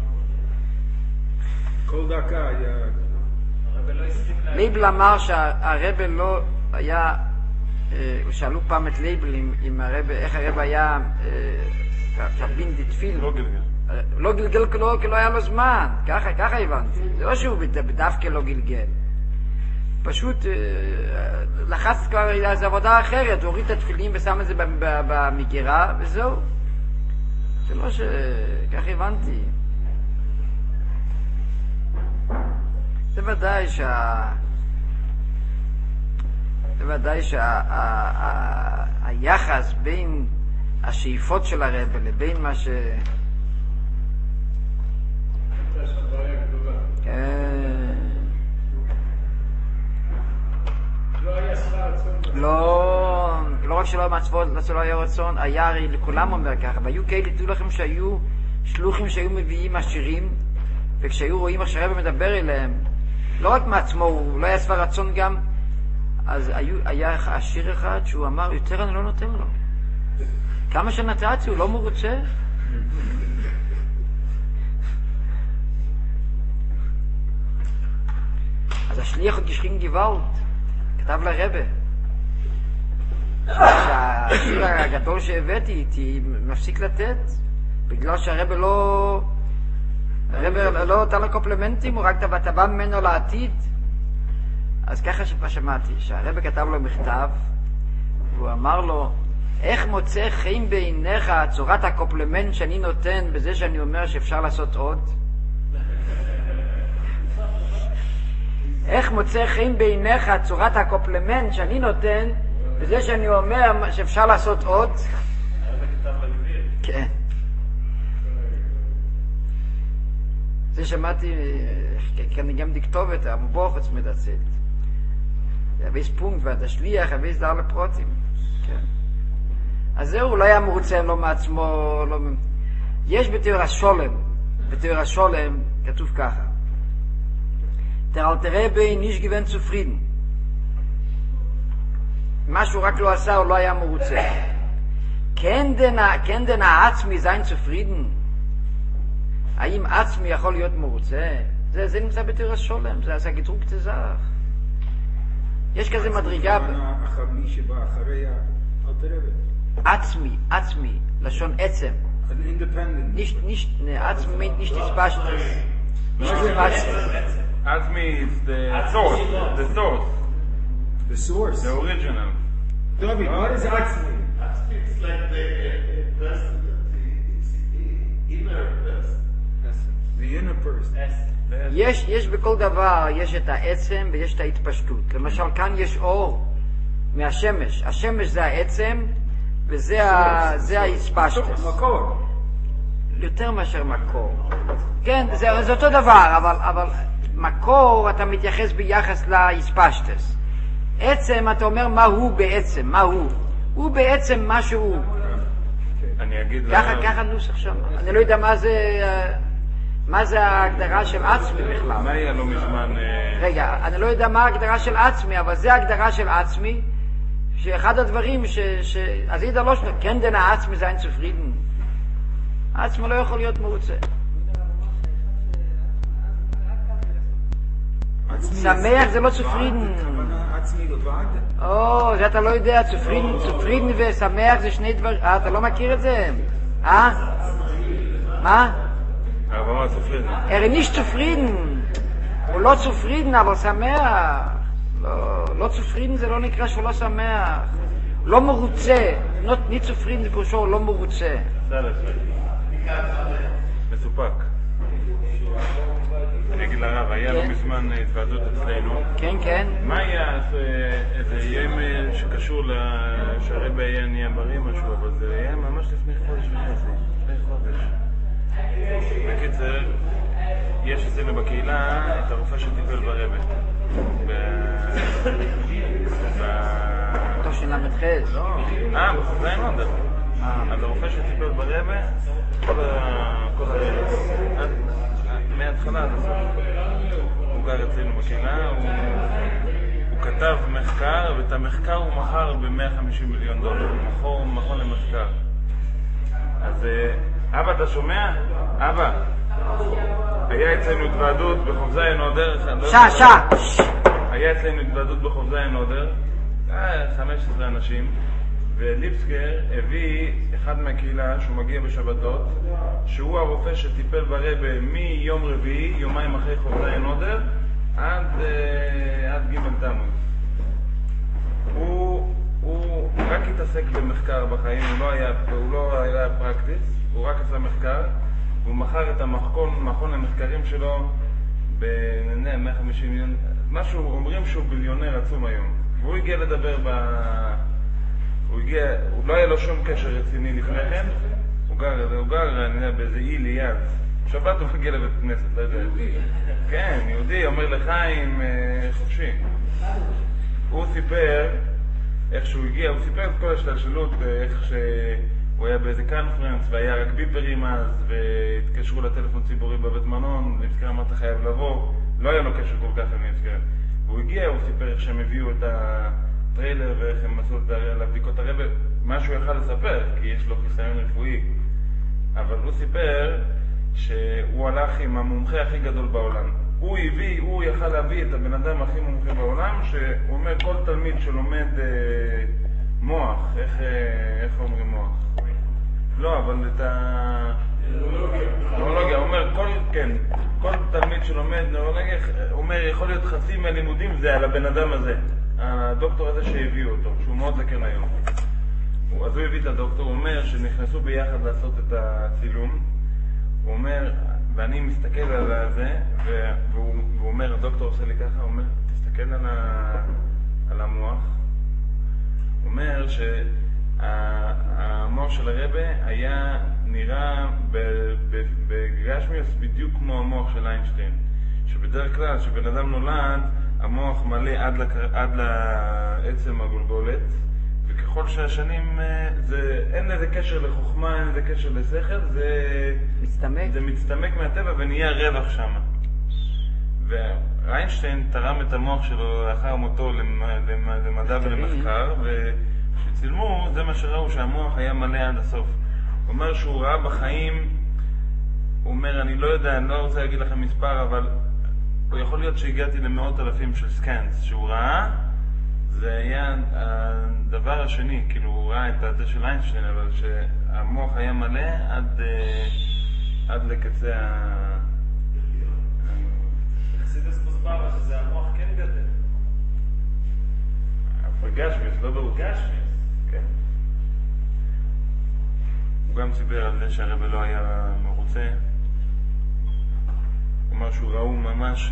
כל דקה היה... לייבל אמר שהרב לא היה... שאלו פעם את לייבל עם הרב, איך הרב היה... תבין דתפיל. לא גלגל. לא גלגל כלו, כי לא היה לו זמן. ככה, ככה הבנתי. זה לא שהוא דווקא לא גלגל. פשוט לחץ כבר איזו עבודה אחרת, הוא הוריד את התפילים ושם את זה במגירה, וזהו. זה לא ש... ככה הבנתי. זה ודאי שה... זה ודאי שהיחס בין השאיפות של הרב לבין מה ש... לא, לא רק שלא מצוות, לא היה רצון, היה הרי לכולם אומר ככה, והיו כאלה, תדעו לכם שהיו שלוחים שהיו מביאים עשירים, וכשהיו רואים איך שהרב מדבר אליהם, לא רק מעצמו, הוא לא היה שבע רצון גם, אז היו, היה עשיר אחד שהוא אמר, יותר אני לא נותן לו. כמה שנתתי, הוא לא מרוצה? אז השליח גשכין גוואלד כתב לרבא שהשיר הגדול שהבאתי איתי מפסיק לתת בגלל שהרבא לא הרבא לא נתן לו קומפלימנטים, הוא רק טבע ממנו לעתיד. אז ככה שמעתי שהרבא כתב לו מכתב והוא אמר לו, איך מוצא חיים בעיניך צורת הקומפלימנט שאני נותן בזה שאני אומר שאפשר לעשות עוד? איך מוצא חיים בעיניך צורת הקומפלימנט שאני נותן בזה שאני אומר שאפשר לעשות עוד? כן. זה שמעתי, כאן גם דכתובת, המבוחץ מדצת. זה הוויס פונקט והשליח, הוויס דר לפרוטים. כן. אז זהו, לא היה מרוצה לא מעצמו, לא... יש בתיאור השולם, בתיאור השולם כתוב ככה. Der alte Rebbe nicht gewinnt zufrieden. משהו רק לא עשה, הוא לא היה מרוצה. כן דן העצמי sein zufrieden? האם עצמי יכול להיות מרוצה? זה, זה נמצא בתיאור השולם, זה, זה הגדרוקת זך. יש כזה מדרגה... מי שבא אחרי האלטר רבי. עצמי, עצמי, לשון עצם. Independent. nicht, nicht, ne, עצמי, nicht dispassion. nicht dispassion. Azmi is the source, the source, The source. the original. David, what is Atzmi? It's like the person, it's the inner person. The inner person. יש, יש בכל דבר, יש את העצם ויש את ההתפשטות. למשל, כאן יש אור מהשמש. השמש זה העצם וזה ה, זה ההתפשטות. מקור. יותר מאשר מקור. כן, זה, זה אותו דבר, אבל, אבל מקור אתה מתייחס ביחס להתפשטות. עצם, אתה אומר מה הוא בעצם, מה הוא. הוא בעצם מה שהוא. אני אגיד ככה, לה... ככה נוסח שם. אני לא יודע מה זה, מה זה ההגדרה של עצמי בכלל. מה היה לא מזמן... רגע, אני לא יודע מה ההגדרה של עצמי, אבל זה ההגדרה של עצמי, שאחד הדברים ש... ש... אז ידע לא שלו, כן דנה העצמי זה אין צפרידן. העצמי לא יכול להיות מרוצה. שמח זה לא צפרידן. עצמי לבד? או, זה אתה לא יודע, צפרידן, צפרידן ושמח זה שני דברים. אה, אתה לא מכיר את זה? אה? מה? אבל מה צפרידן? הרי נישט צפרידן. הוא לא צפרידן, אבל שמח. לא, לא צפרידן זה לא נקרא שהוא לא שמח. לא מרוצה. נישט צפרידן זה פירושו לא מרוצה. מסופק. אני אגיד לרב, היה לא מזמן התוועדות אצלנו. כן, כן. מה היה איזה יום שקשור שהרבי היה נהיה בריא משהו, אבל זה היה ממש לפני חודש וחצי, לפני חודש. בקיצר, יש אצלנו בקהילה את הרופא שטיפל ברבי. אותו של למתחז. לא, אה, זה אין עוד. אז הרופא שטיפל ברבי, כל הרבי, מההתחלה עד הסוף. הוא גר אצלנו בקהילה, הוא כתב מחקר, ואת המחקר הוא מכר ב-מאה וחמישים מיליון דולר. מכון למחקר. אז אבא, אתה שומע? אבא, היה אצלנו התוועדות בחוב זין עודר. שע, שע. היה אצלנו התוועדות בחוב זין עודר. חמש עשרה אנשים. וליפסקר הביא אחד מהקהילה שהוא מגיע בשבתות, שהוא הרופא שטיפל ברבי מיום רביעי, יומיים אחרי חוב זין עודר, עד, עד ג' תמוז. הוא, הוא רק התעסק במחקר בחיים, הוא לא היה, הוא לא היה פרקטיס, הוא רק עשה מחקר, והוא מכר את המכון, מכון למחקרים שלו ב-מאה וחמישים מיליון, משהו, אומרים שהוא ביליונר עצום היום. והוא הגיע לדבר ב... הוא הגיע, הוא לא היה לו שום קשר רציני לפני כן, הוא גר, הוא גר, אני יודע, באיזה אי ליד. שבת הוא מגיע לבית כנסת, לא יודע. כן, יהודי, אומר לחיים, חופשי. הוא סיפר איך שהוא הגיע, הוא סיפר את כל השתלשלות, איך שהוא היה באיזה קנפרנס, והיה רק ביפרים אז, והתקשרו לטלפון ציבורי בבית מנון, נזכר מה אתה חייב לבוא, לא היה לו קשר כל כך, אני נזכר. והוא הגיע, הוא סיפר איך שהם הביאו את ה... טריילר ואיך הם עשו את הבדיקות הרבי, משהו יכל לספר, כי יש לו חיסיון רפואי. אבל הוא סיפר שהוא הלך עם המומחה הכי גדול בעולם. הוא הביא, הוא יכל להביא את הבן אדם הכי מומחה בעולם, שהוא אומר כל תלמיד שלומד אה, מוח, איך, אה, איך אומרים מוח? לא, אבל את ה... נורולוגיה, הוא אומר כל, כן, כל תלמיד שלומד נורולוגיה, הוא אומר יכול להיות חצי מהלימודים זה על הבן אדם הזה. הדוקטור הזה שהביאו אותו, שהוא מאוד זקן היום. אז הוא הביא את הדוקטור, הוא אומר שנכנסו ביחד לעשות את הצילום. הוא אומר, ואני מסתכל על זה, והוא, והוא אומר, הדוקטור עושה לי ככה, הוא אומר, תסתכל על, ה, על המוח. הוא אומר שהמוח של הרבי היה נראה בגשמיוס בדיוק כמו המוח של איינשטיין. שבדרך כלל, שבן אדם נולד, המוח מלא עד, לקר... עד לעצם הגולגולת, וככל שהשנים, זה... אין לזה קשר לחוכמה, אין לזה קשר לשכל, זה מצטמק, זה מצטמק מהטבע ונהיה רווח שם. ואיינשטיין תרם את המוח שלו לאחר מותו למדע ולמחקר, וכשצילמו זה מה שראו, שהמוח היה מלא עד הסוף. הוא אומר שהוא ראה בחיים, הוא אומר, אני לא יודע, אני לא רוצה להגיד לכם מספר, אבל הוא יכול להיות שהגעתי למאות אלפים של סקאנס שהוא ראה. זה היה הדבר השני, כאילו הוא ראה את זה של איינשטיין, אבל שהמוח היה מלא עד, עד לקצה ה... חסידס מוסבר שזה המוח כן גדל. בגשמיס, לא ברור. גשמיס. כן. הוא גם סיבר על זה שהרבי לא היה מרוצה. הוא משהו ראו ממש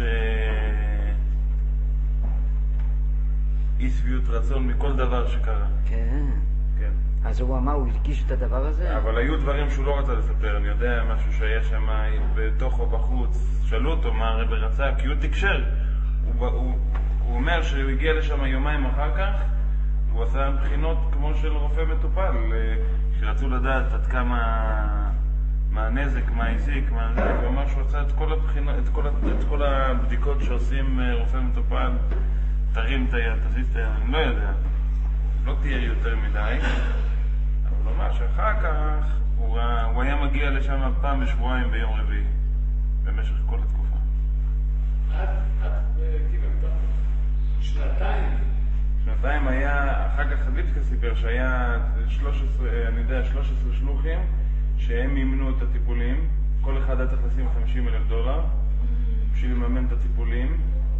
אי שביעות רצון מכל דבר שקרה. כן. כן. אז הוא אמר, הוא הרגיש את הדבר הזה? אבל היו דברים שהוא לא רצה לספר, אני יודע משהו שהיה שם בתוך או בחוץ, שאלו אותו מה הרב רצה, כי הוא תקשר. הוא, הוא, הוא אומר שהוא הגיע לשם יומיים אחר כך, הוא עשה בחינות כמו של רופא מטופל, שרצו לדעת עד כמה, מה הנזק, מה הזיק, מה זה, הוא אמר שהוא עשה את כל הבחינות, את כל, את כל הבדיקות שעושים רופא מטופל, תרים את היד, תזיז את היד, אני לא יודע, לא תהיה יותר מדי. אבל הוא אמר שאחר כך הוא, הוא היה מגיע לשם פעם בשבועיים ביום רביעי במשך כל התקופה. עד, עד, כאילו, שנתיים. שנתיים היה, אחר כך ליבסקה סיפר שהיה שלוש עשרה, אני יודע, שלוש עשרה שלוחים שהם מימנו את הטיפולים, כל אחד היה צריך לשים חמישים אלף דולר בשביל לממן את הטיפולים,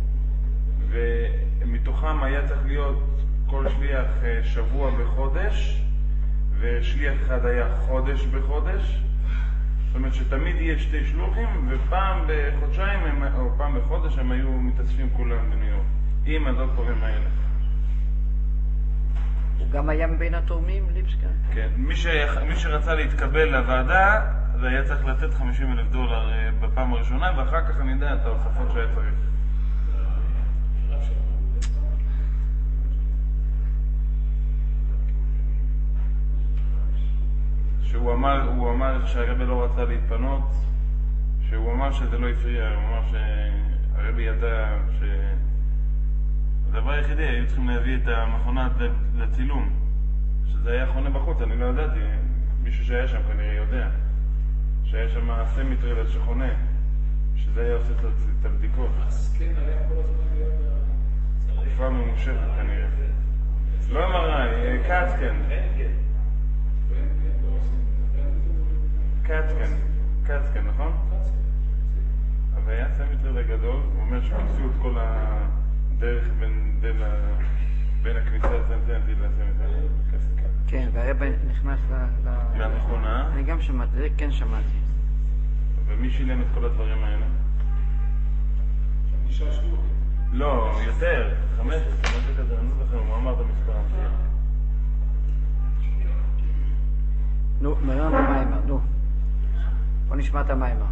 ומתוכם היה צריך להיות כל שליח שבוע בחודש, ושליח אחד היה חודש בחודש. זאת אומרת שתמיד יהיה שתי שלוחים, ופעם בחודשיים הם, או פעם בחודש הם היו מתאספים כולם בניו יורק עם הדוקטורים האלה. הוא גם היה מבין התורמים, ליבסקה? כן, מי, ש... מי שרצה להתקבל לוועדה זה היה צריך לתת חמישים אלף דולר בפעם הראשונה, ואחר כך אני יודע את ההוספות שהיה צריך. שהוא אמר, הוא אמר שהרבי לא רצה להתפנות, שהוא אמר שזה לא הפריע, הוא אמר שהרבי ידע שהדבר היחידי, היו צריכים להביא את המכונה לצילום, שזה היה חונה בחוץ, אני לא ידעתי, מישהו שהיה שם כנראה יודע, שהיה שם סמיטרילס שחונה, שזה היה עושה את הבדיקות. אז כן, היה כל הזמן להיות תקופה ממושכת כנראה. לא אם הרי, קאטקן. קאטקן, קאטקן, נכון? אבל היה סמיטרל הגדול, הוא אומר שכיסו את כל הדרך בין, בין, בין הכניסה הסנטנטי לסמיטרל. כן, והרבא נכנס ל... למכונה. אני גם שמעתי, זה כן שמעתי. ומי שילם את כל הדברים האלה? חמישה שלוחים. לא, יותר, חמש, חמש כזה, אני לא זוכר, הוא אמר את המספר. נו, מריון המיימר, נו. בוא נשמע את המיימר.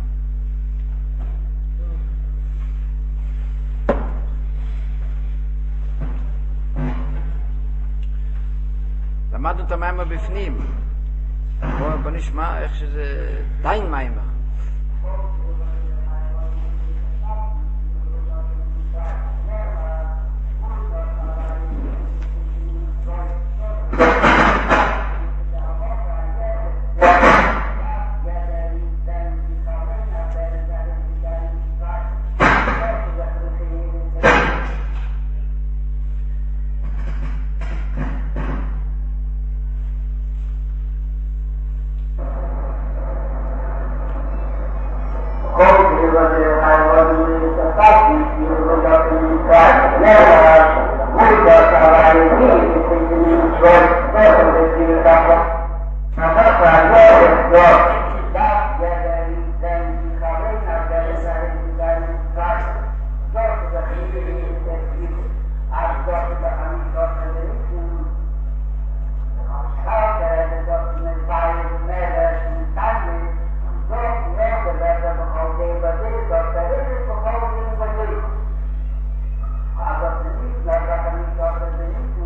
למדנו את המיימר בפנים. בוא, בוא נשמע איך שזה... דיין מיימר.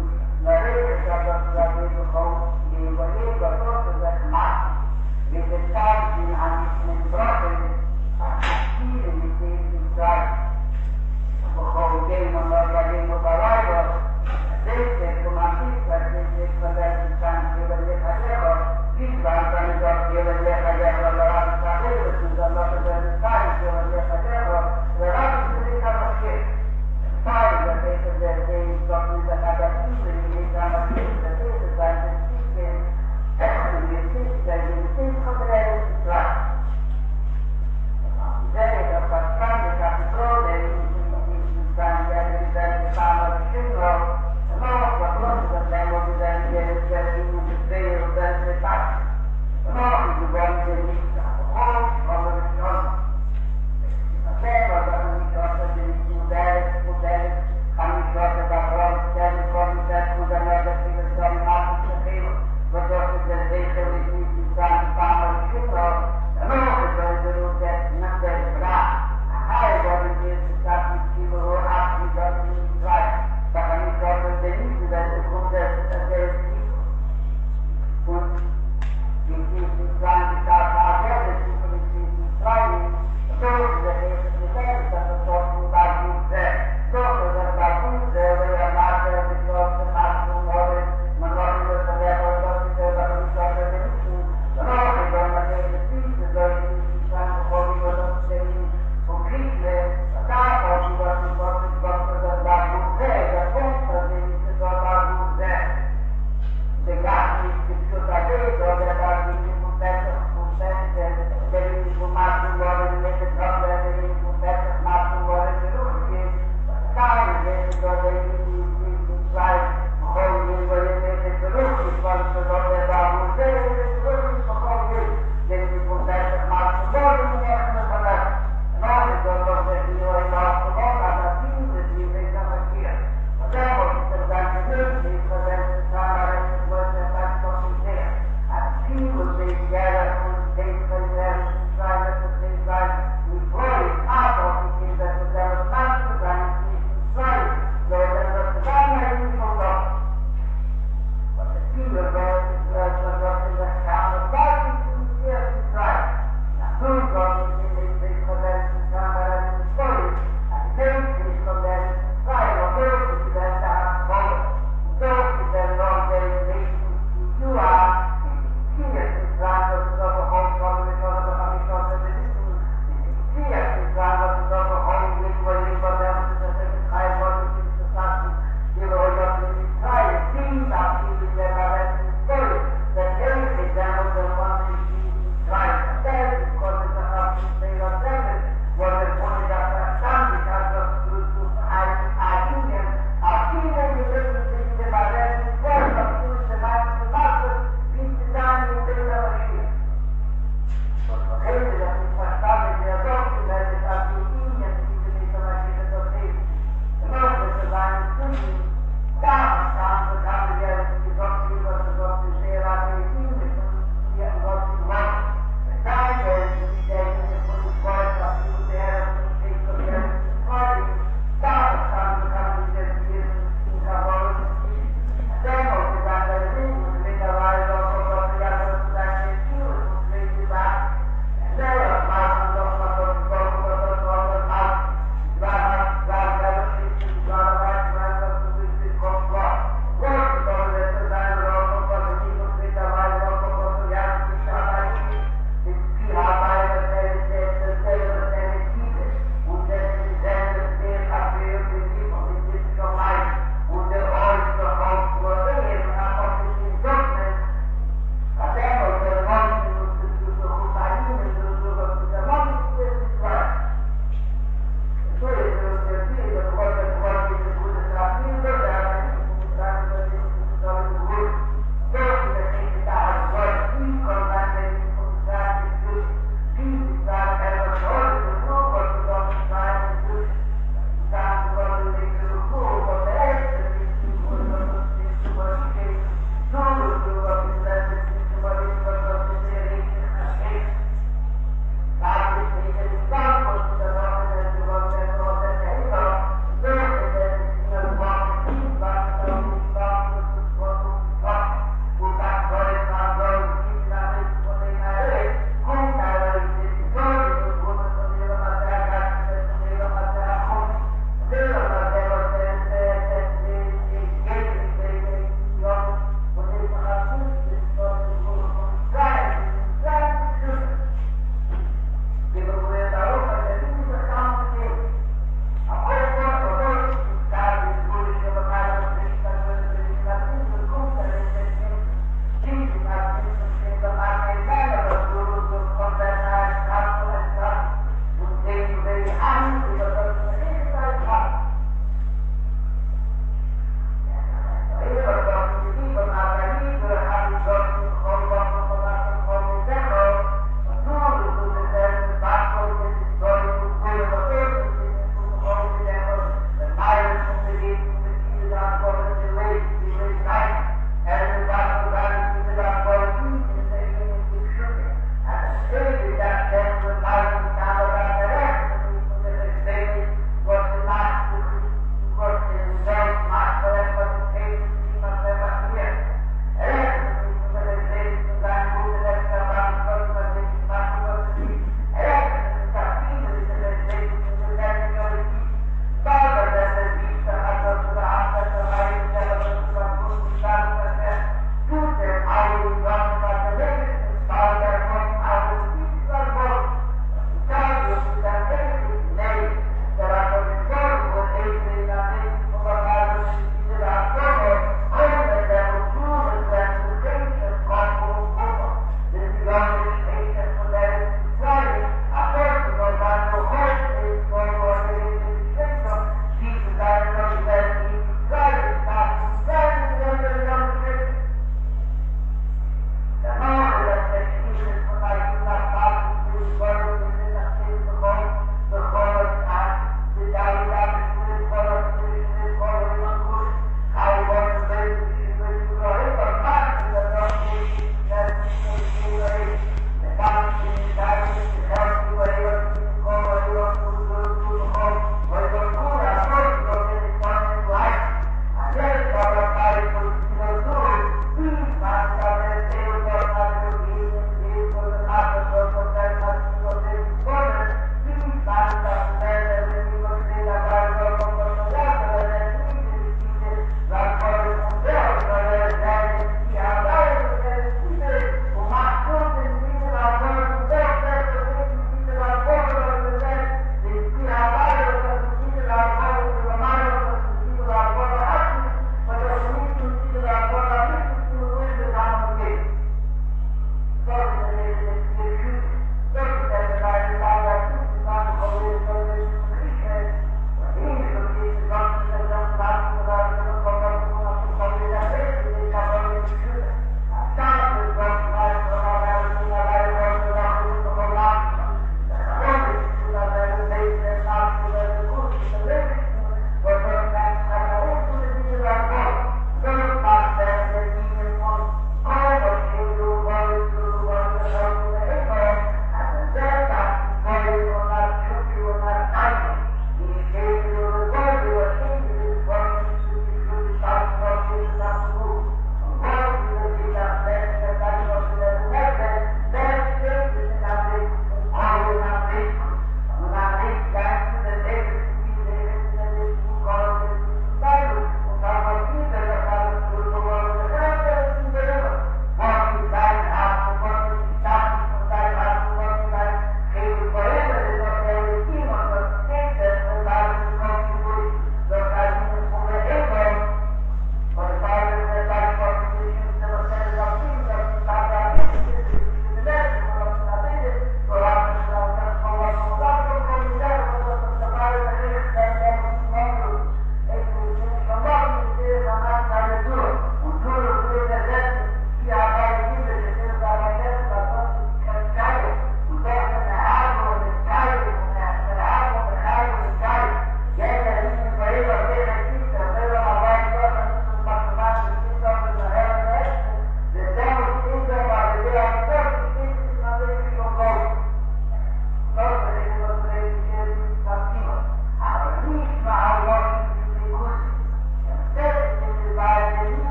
Because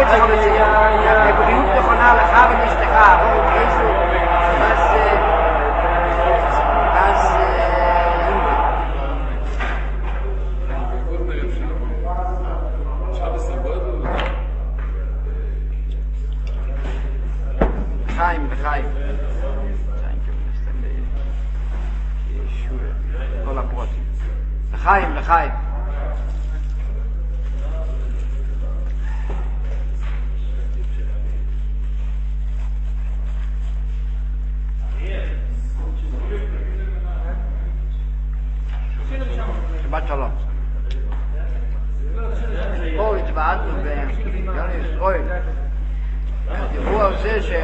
צריך לציין. בריאות נכונה לך ולאשתך, אור פריסו. אז... אז... לחיים, לחיים. כל הפרוטים. לחיים, לחיים. שבת שלום. פה התוועדנו בגן ישראל. דיברו על זה ש...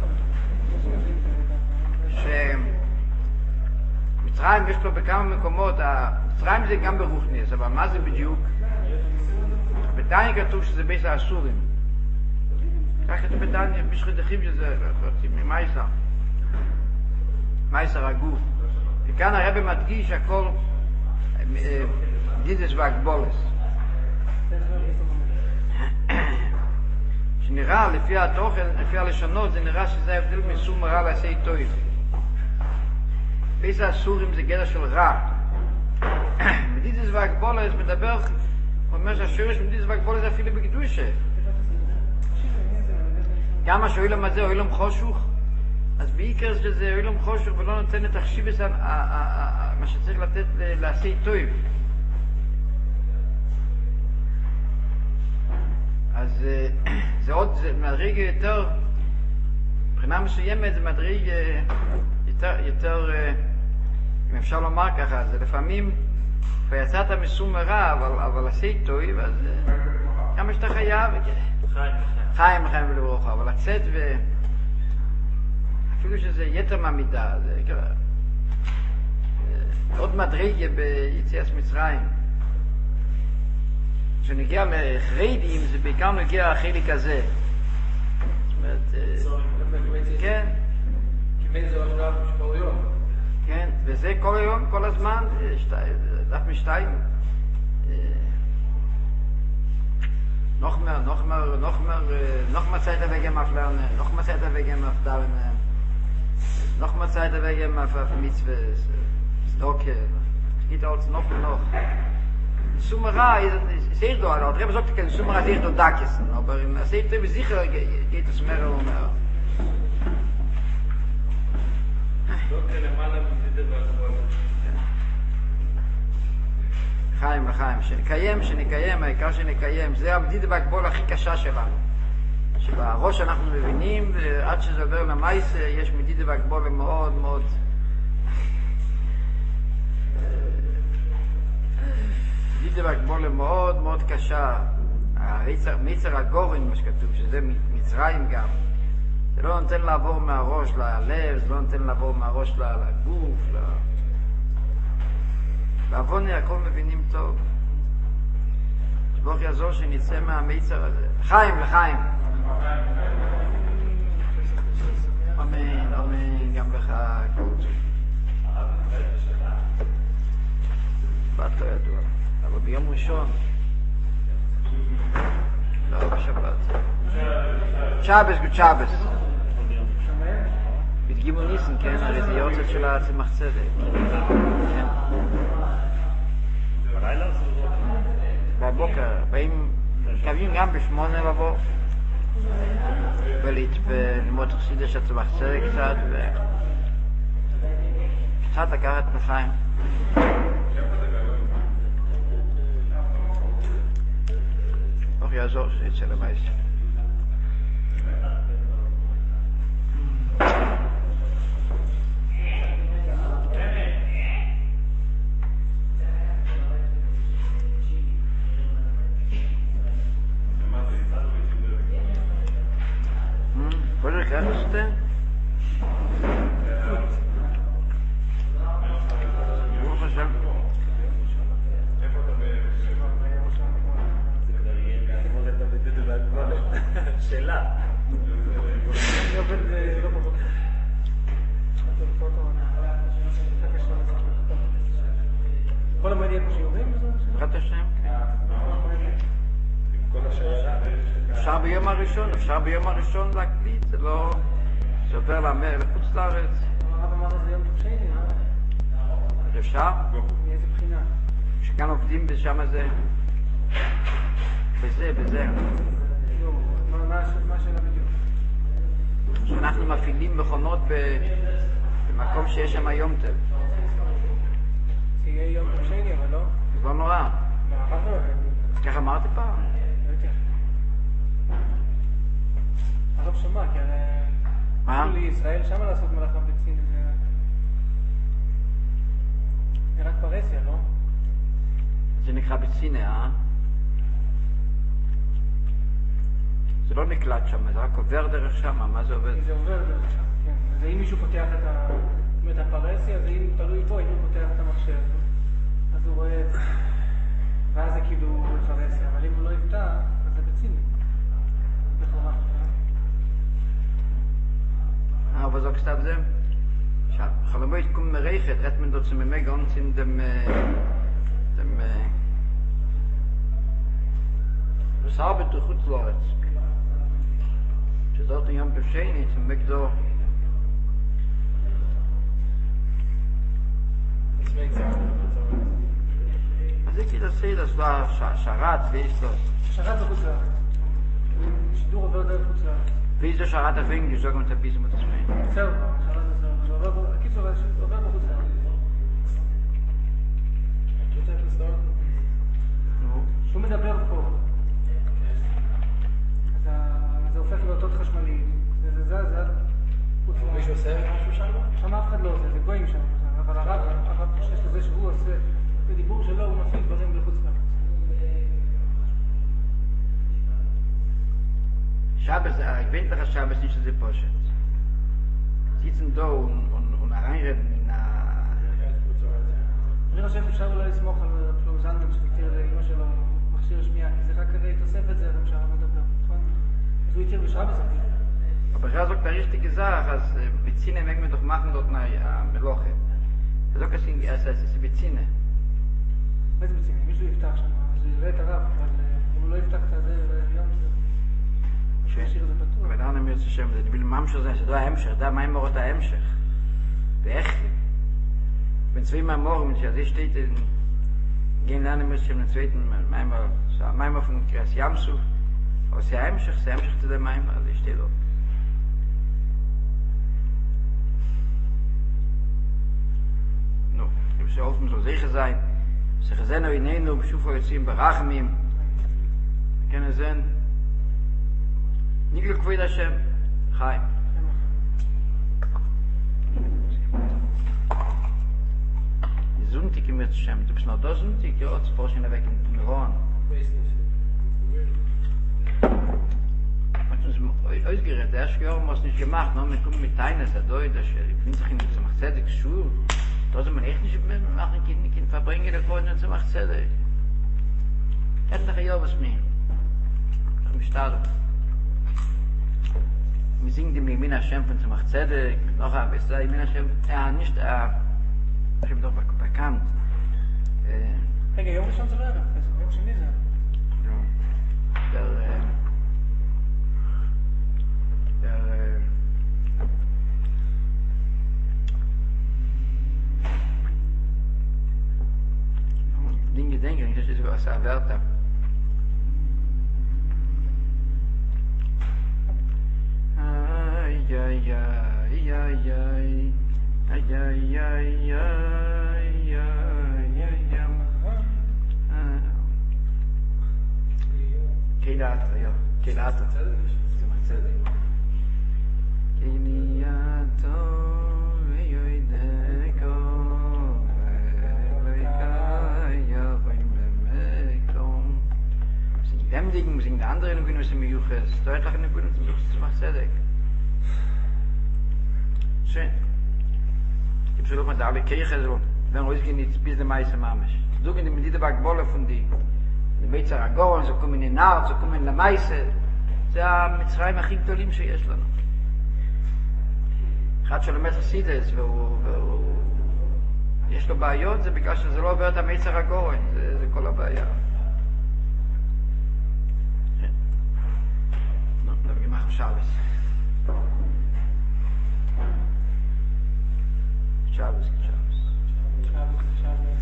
שמצרים יש לו בכמה מקומות, מצרים זה גם ברוחניאס, אבל מה זה בדיוק? בתניא כתוב שזה בית האסורים. כך כתוב בתניא, בשחדכים שזה, ממייסר. מייסר הגוף. וכאן הרב מדגיש הכל דידס והגבולס. שנראה לפי התוכן, לפי הלשונות, זה נראה שזה ההבדל מסור מרע לעשי טועים. בית האסורים זה גדר של רע. ודידס והגבולס מדבר, הוא אומר שהשורש מדידס והגבולס זה אפילו בקדושה. גם מה שאוילם הזה, אוילם חושוך, אז בעיקר שזה אוילם חושוך ולא נותן את החשיבס מה שצריך לתת לעשי טועים. אז זה עוד, זה מדריג יותר, מבחינה מסוימת זה מדריג יותר, יותר, אם אפשר לומר ככה, זה לפעמים, ויצאת מסור מרע, אבל, אבל עשי טוב, אז כמה שאתה חייב, חיים, חיים לחיים ולברוכה, אבל לצאת ו... אפילו שזה יתר מהמידה, זה ככה, עוד מדריג ביציאת מצרים. כשנגיע לחרדים, זה בעיקר נגיע לחלק הזה. זאת אומרת, כן. כמי זה עוד רב כל יום. כן, וזה כל היום, כל הזמן, דף משתיים. נוחמר, נוחמר, נוחמר, נוחמר צייטה וגם אף לרנה, נוחמר צייטה וגם אף דרנה, נוחמר צייטה וגם אף מצווה, סדוקה, geht als noch und noch. Sumera ist sehr da, aber ich sollte kein Sumera sehr da dakessen, aber in sehr sicher geht es mehr und mehr. דוקטור למעלה מדידה והגבולה. חיים לחיים, שנקיים, שנקיים, העיקר שנקיים, זה המדידה והגבולה הכי קשה שלנו. שבראש אנחנו מבינים, ועד שזה עובר למייס, יש מדידה והגבולה מאוד מאוד מדידה והגבולה מאוד מאוד קשה. מיצר הגורן, מה שכתוב, שזה מצרים גם. זה לא נותן לעבור מהראש ללב, זה לא נותן לעבור מהראש לגוף, ל... בעווני הכל מבינים טוב. שברוך יעזור שנצא מהמיצר הזה. חיים לחיים. אמן, אמן, גם לך כל טוב. בת לא ידוע, אבל ביום ראשון. לא, בשבת. שבס, גוד שבס. בדגימו ניסן, כן? הרי זה יורצת של הצמח צדק. כן. בבוקר, באים, קווים גם בשמונה לבוא. וללמוד חסידה של הצמח צדק קצת, וקצת לקחת לחיים. ברוך יעזור שיצא למייס. Puedes dejar usted? שאלה. אני עובד לא פחות. כל המד יהיה פה שיעורים? אחת השם? כל השיירה. אפשר ביום הראשון, אפשר ביום הראשון להקליט, זה לא... זה עובר לאמר לחוץ לארץ. הרב אמר זה יום טוב שני, לא? אפשר? מאיזה בחינה? שכאן עובדים ושם זה... בזה, בזה. לא, מה השאלה בדיוק? שאנחנו מפעילים מכונות במקום שיש שם יום טוב. זה יהיה יום טוב שני, אבל לא? זה לא נורא. הרב לא אוהב. ככה אמרתי פעם. לא יודע. הרב שמע, כי הרי... מה? אמרו לי, ישראל שמה לעשות מלאכה בצין, זה... זה רק פרסיה, לא? זה נקרא בצינה, אה? זה לא נקלט שם, זה רק עובר דרך שם, מה זה עובד? זה עובר דרך שם, כן. אז אם מישהו פותח את ה... את הפרסיה, אז אם תלוי פה, אם הוא פותח את המחשב, אז הוא רואה את זה. ואז זה כאילו פרסיה, אבל אם הוא לא יפתח, אז זה בצינה. לכאורה. Ah, aber sagst du dem? Schau, hallo, ich komme recht, redt man dort zu mir ganz in dem dem das habe du gut läuft. Das dort ein bisschen ist, und mir so אז ich das sehe, das war Scharat, wie ist das? שרת בחוץ לארץ. שידור עובר דרך חוץ לארץ. wie ist der Scharat auf Englisch? Sag mal ein bisschen mit das mein. זהו, שרת זה עובר, הקיצור, עובר בחוץ לארץ. שהוא מדבר פה. אז זה הופך לאותות חשמליים. וזה זז, זה עד חוץ לארץ. מישהו עושה משהו שם? שם אף אחד לא עושה, זה גויים שם. אבל הרב, הרב חושש לזה שהוא עושה, בדיבור שלו הוא מפעיל דברים בחוץ לארץ. Schabes, ich bin doch Schabes nicht so poschet. Sitzen da und, und, und reinreden in a... אני חושב אפשר אולי לסמוך על פלאוזנדם שתכיר לאמא שלו מכשיר שמיעה, כי זה רק הרי תוספת זה אפשר לדבר, נכון? אז הוא הכיר בשעה בזה. Aber ich habe gesagt, die richtige Sache, als Bezine mögen wir doch machen dort eine Meloche. Das ist auch als es ist Bezine. מה זה בציני? מישהו יפתח שם, אז הוא יראה את הרב, אבל אם הוא לא יפתח את זה ביום זה... השאיר את זה פתוח. אבל אני אומר ששם, זה בשביל ממשר זה, שזה ההמשך, זה מה אמורות ההמשך. ואיך? wenn zwei Mal morgen, ja, das steht in gehen lernen müssen im zweiten Maimer, so Maimer von Kreis Jamsu, aus der Heimschach, der Heimschach zu der Maimer, also ich stehe dort. No, ich muss offen so sicher sein, sich sehen wir in Enu, Beschufa Yotzim, Barachmim, wir können sehen, Nigel Kvod Hashem, Chaim. Sonntag im Shem, du bist noch da Sonntag, ja, zu forschen weg in Iran. Man hat uns ausgerät, der erste Jahr haben wir es nicht gemacht, no? Wir kommen mit Teines, der Doi, das findet sich in der Zimachzedek Schule. Da soll man echt nicht machen, Kind, Kind verbringen, der Gott in der Zimachzedek. Etliche Jahr was mehr. Ich habe mich da. Wir singen die Min Hashem von Zimachzedek, noch ein bisschen, Min Hashem, ja, nicht, äh, ich habe doch bekannt. רגע, יום ראשון זה לא ערב, יום שני זה. Der, der, Dinge denken, das ist was erwärter. Ay, ay, ay, ay, ay. Ay, ay, ay, ay, ay, ay, ay, Keilato, ja, Keilato. Keilato, veyoideko, veyoideko, veyoideko. Wir singen dem Ding, wir singen die anderen, und wir müssen mit Juches, deutlich in der Guten zum Juches zu machen, schön. Ich habe schon mal alle Kirche so, wenn wir ausgehen jetzt bis der Meister Mamesh. So gehen die mit dieser Backbolle von die, die Beizer Agon, so kommen in den Nacht, so kommen in der Meister. זה המצרים הכי גדולים שיש לנו. אחד שלומד חסידס, והוא... יש לו בעיות, זה בגלל שזה לא עובר את המיצר הגורן, זה, זה כל הבעיה. Shabbos. Shabbos, Shabbos. Shabbos, Shabbos.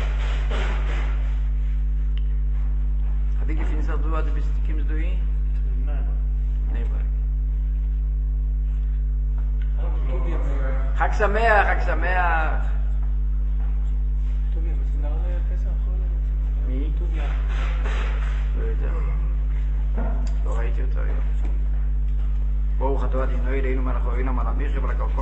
Wie gefühlst du, du bist, kommst du hin? Nee, bye. חג שמח, חג שמח. טוביה, מסודר לפסח? מי? טוביה. לא יודע. לא ראיתי אותו היום. ברוך אתה אדינוי אלינו מלך אלוהינו מלך מלך מלך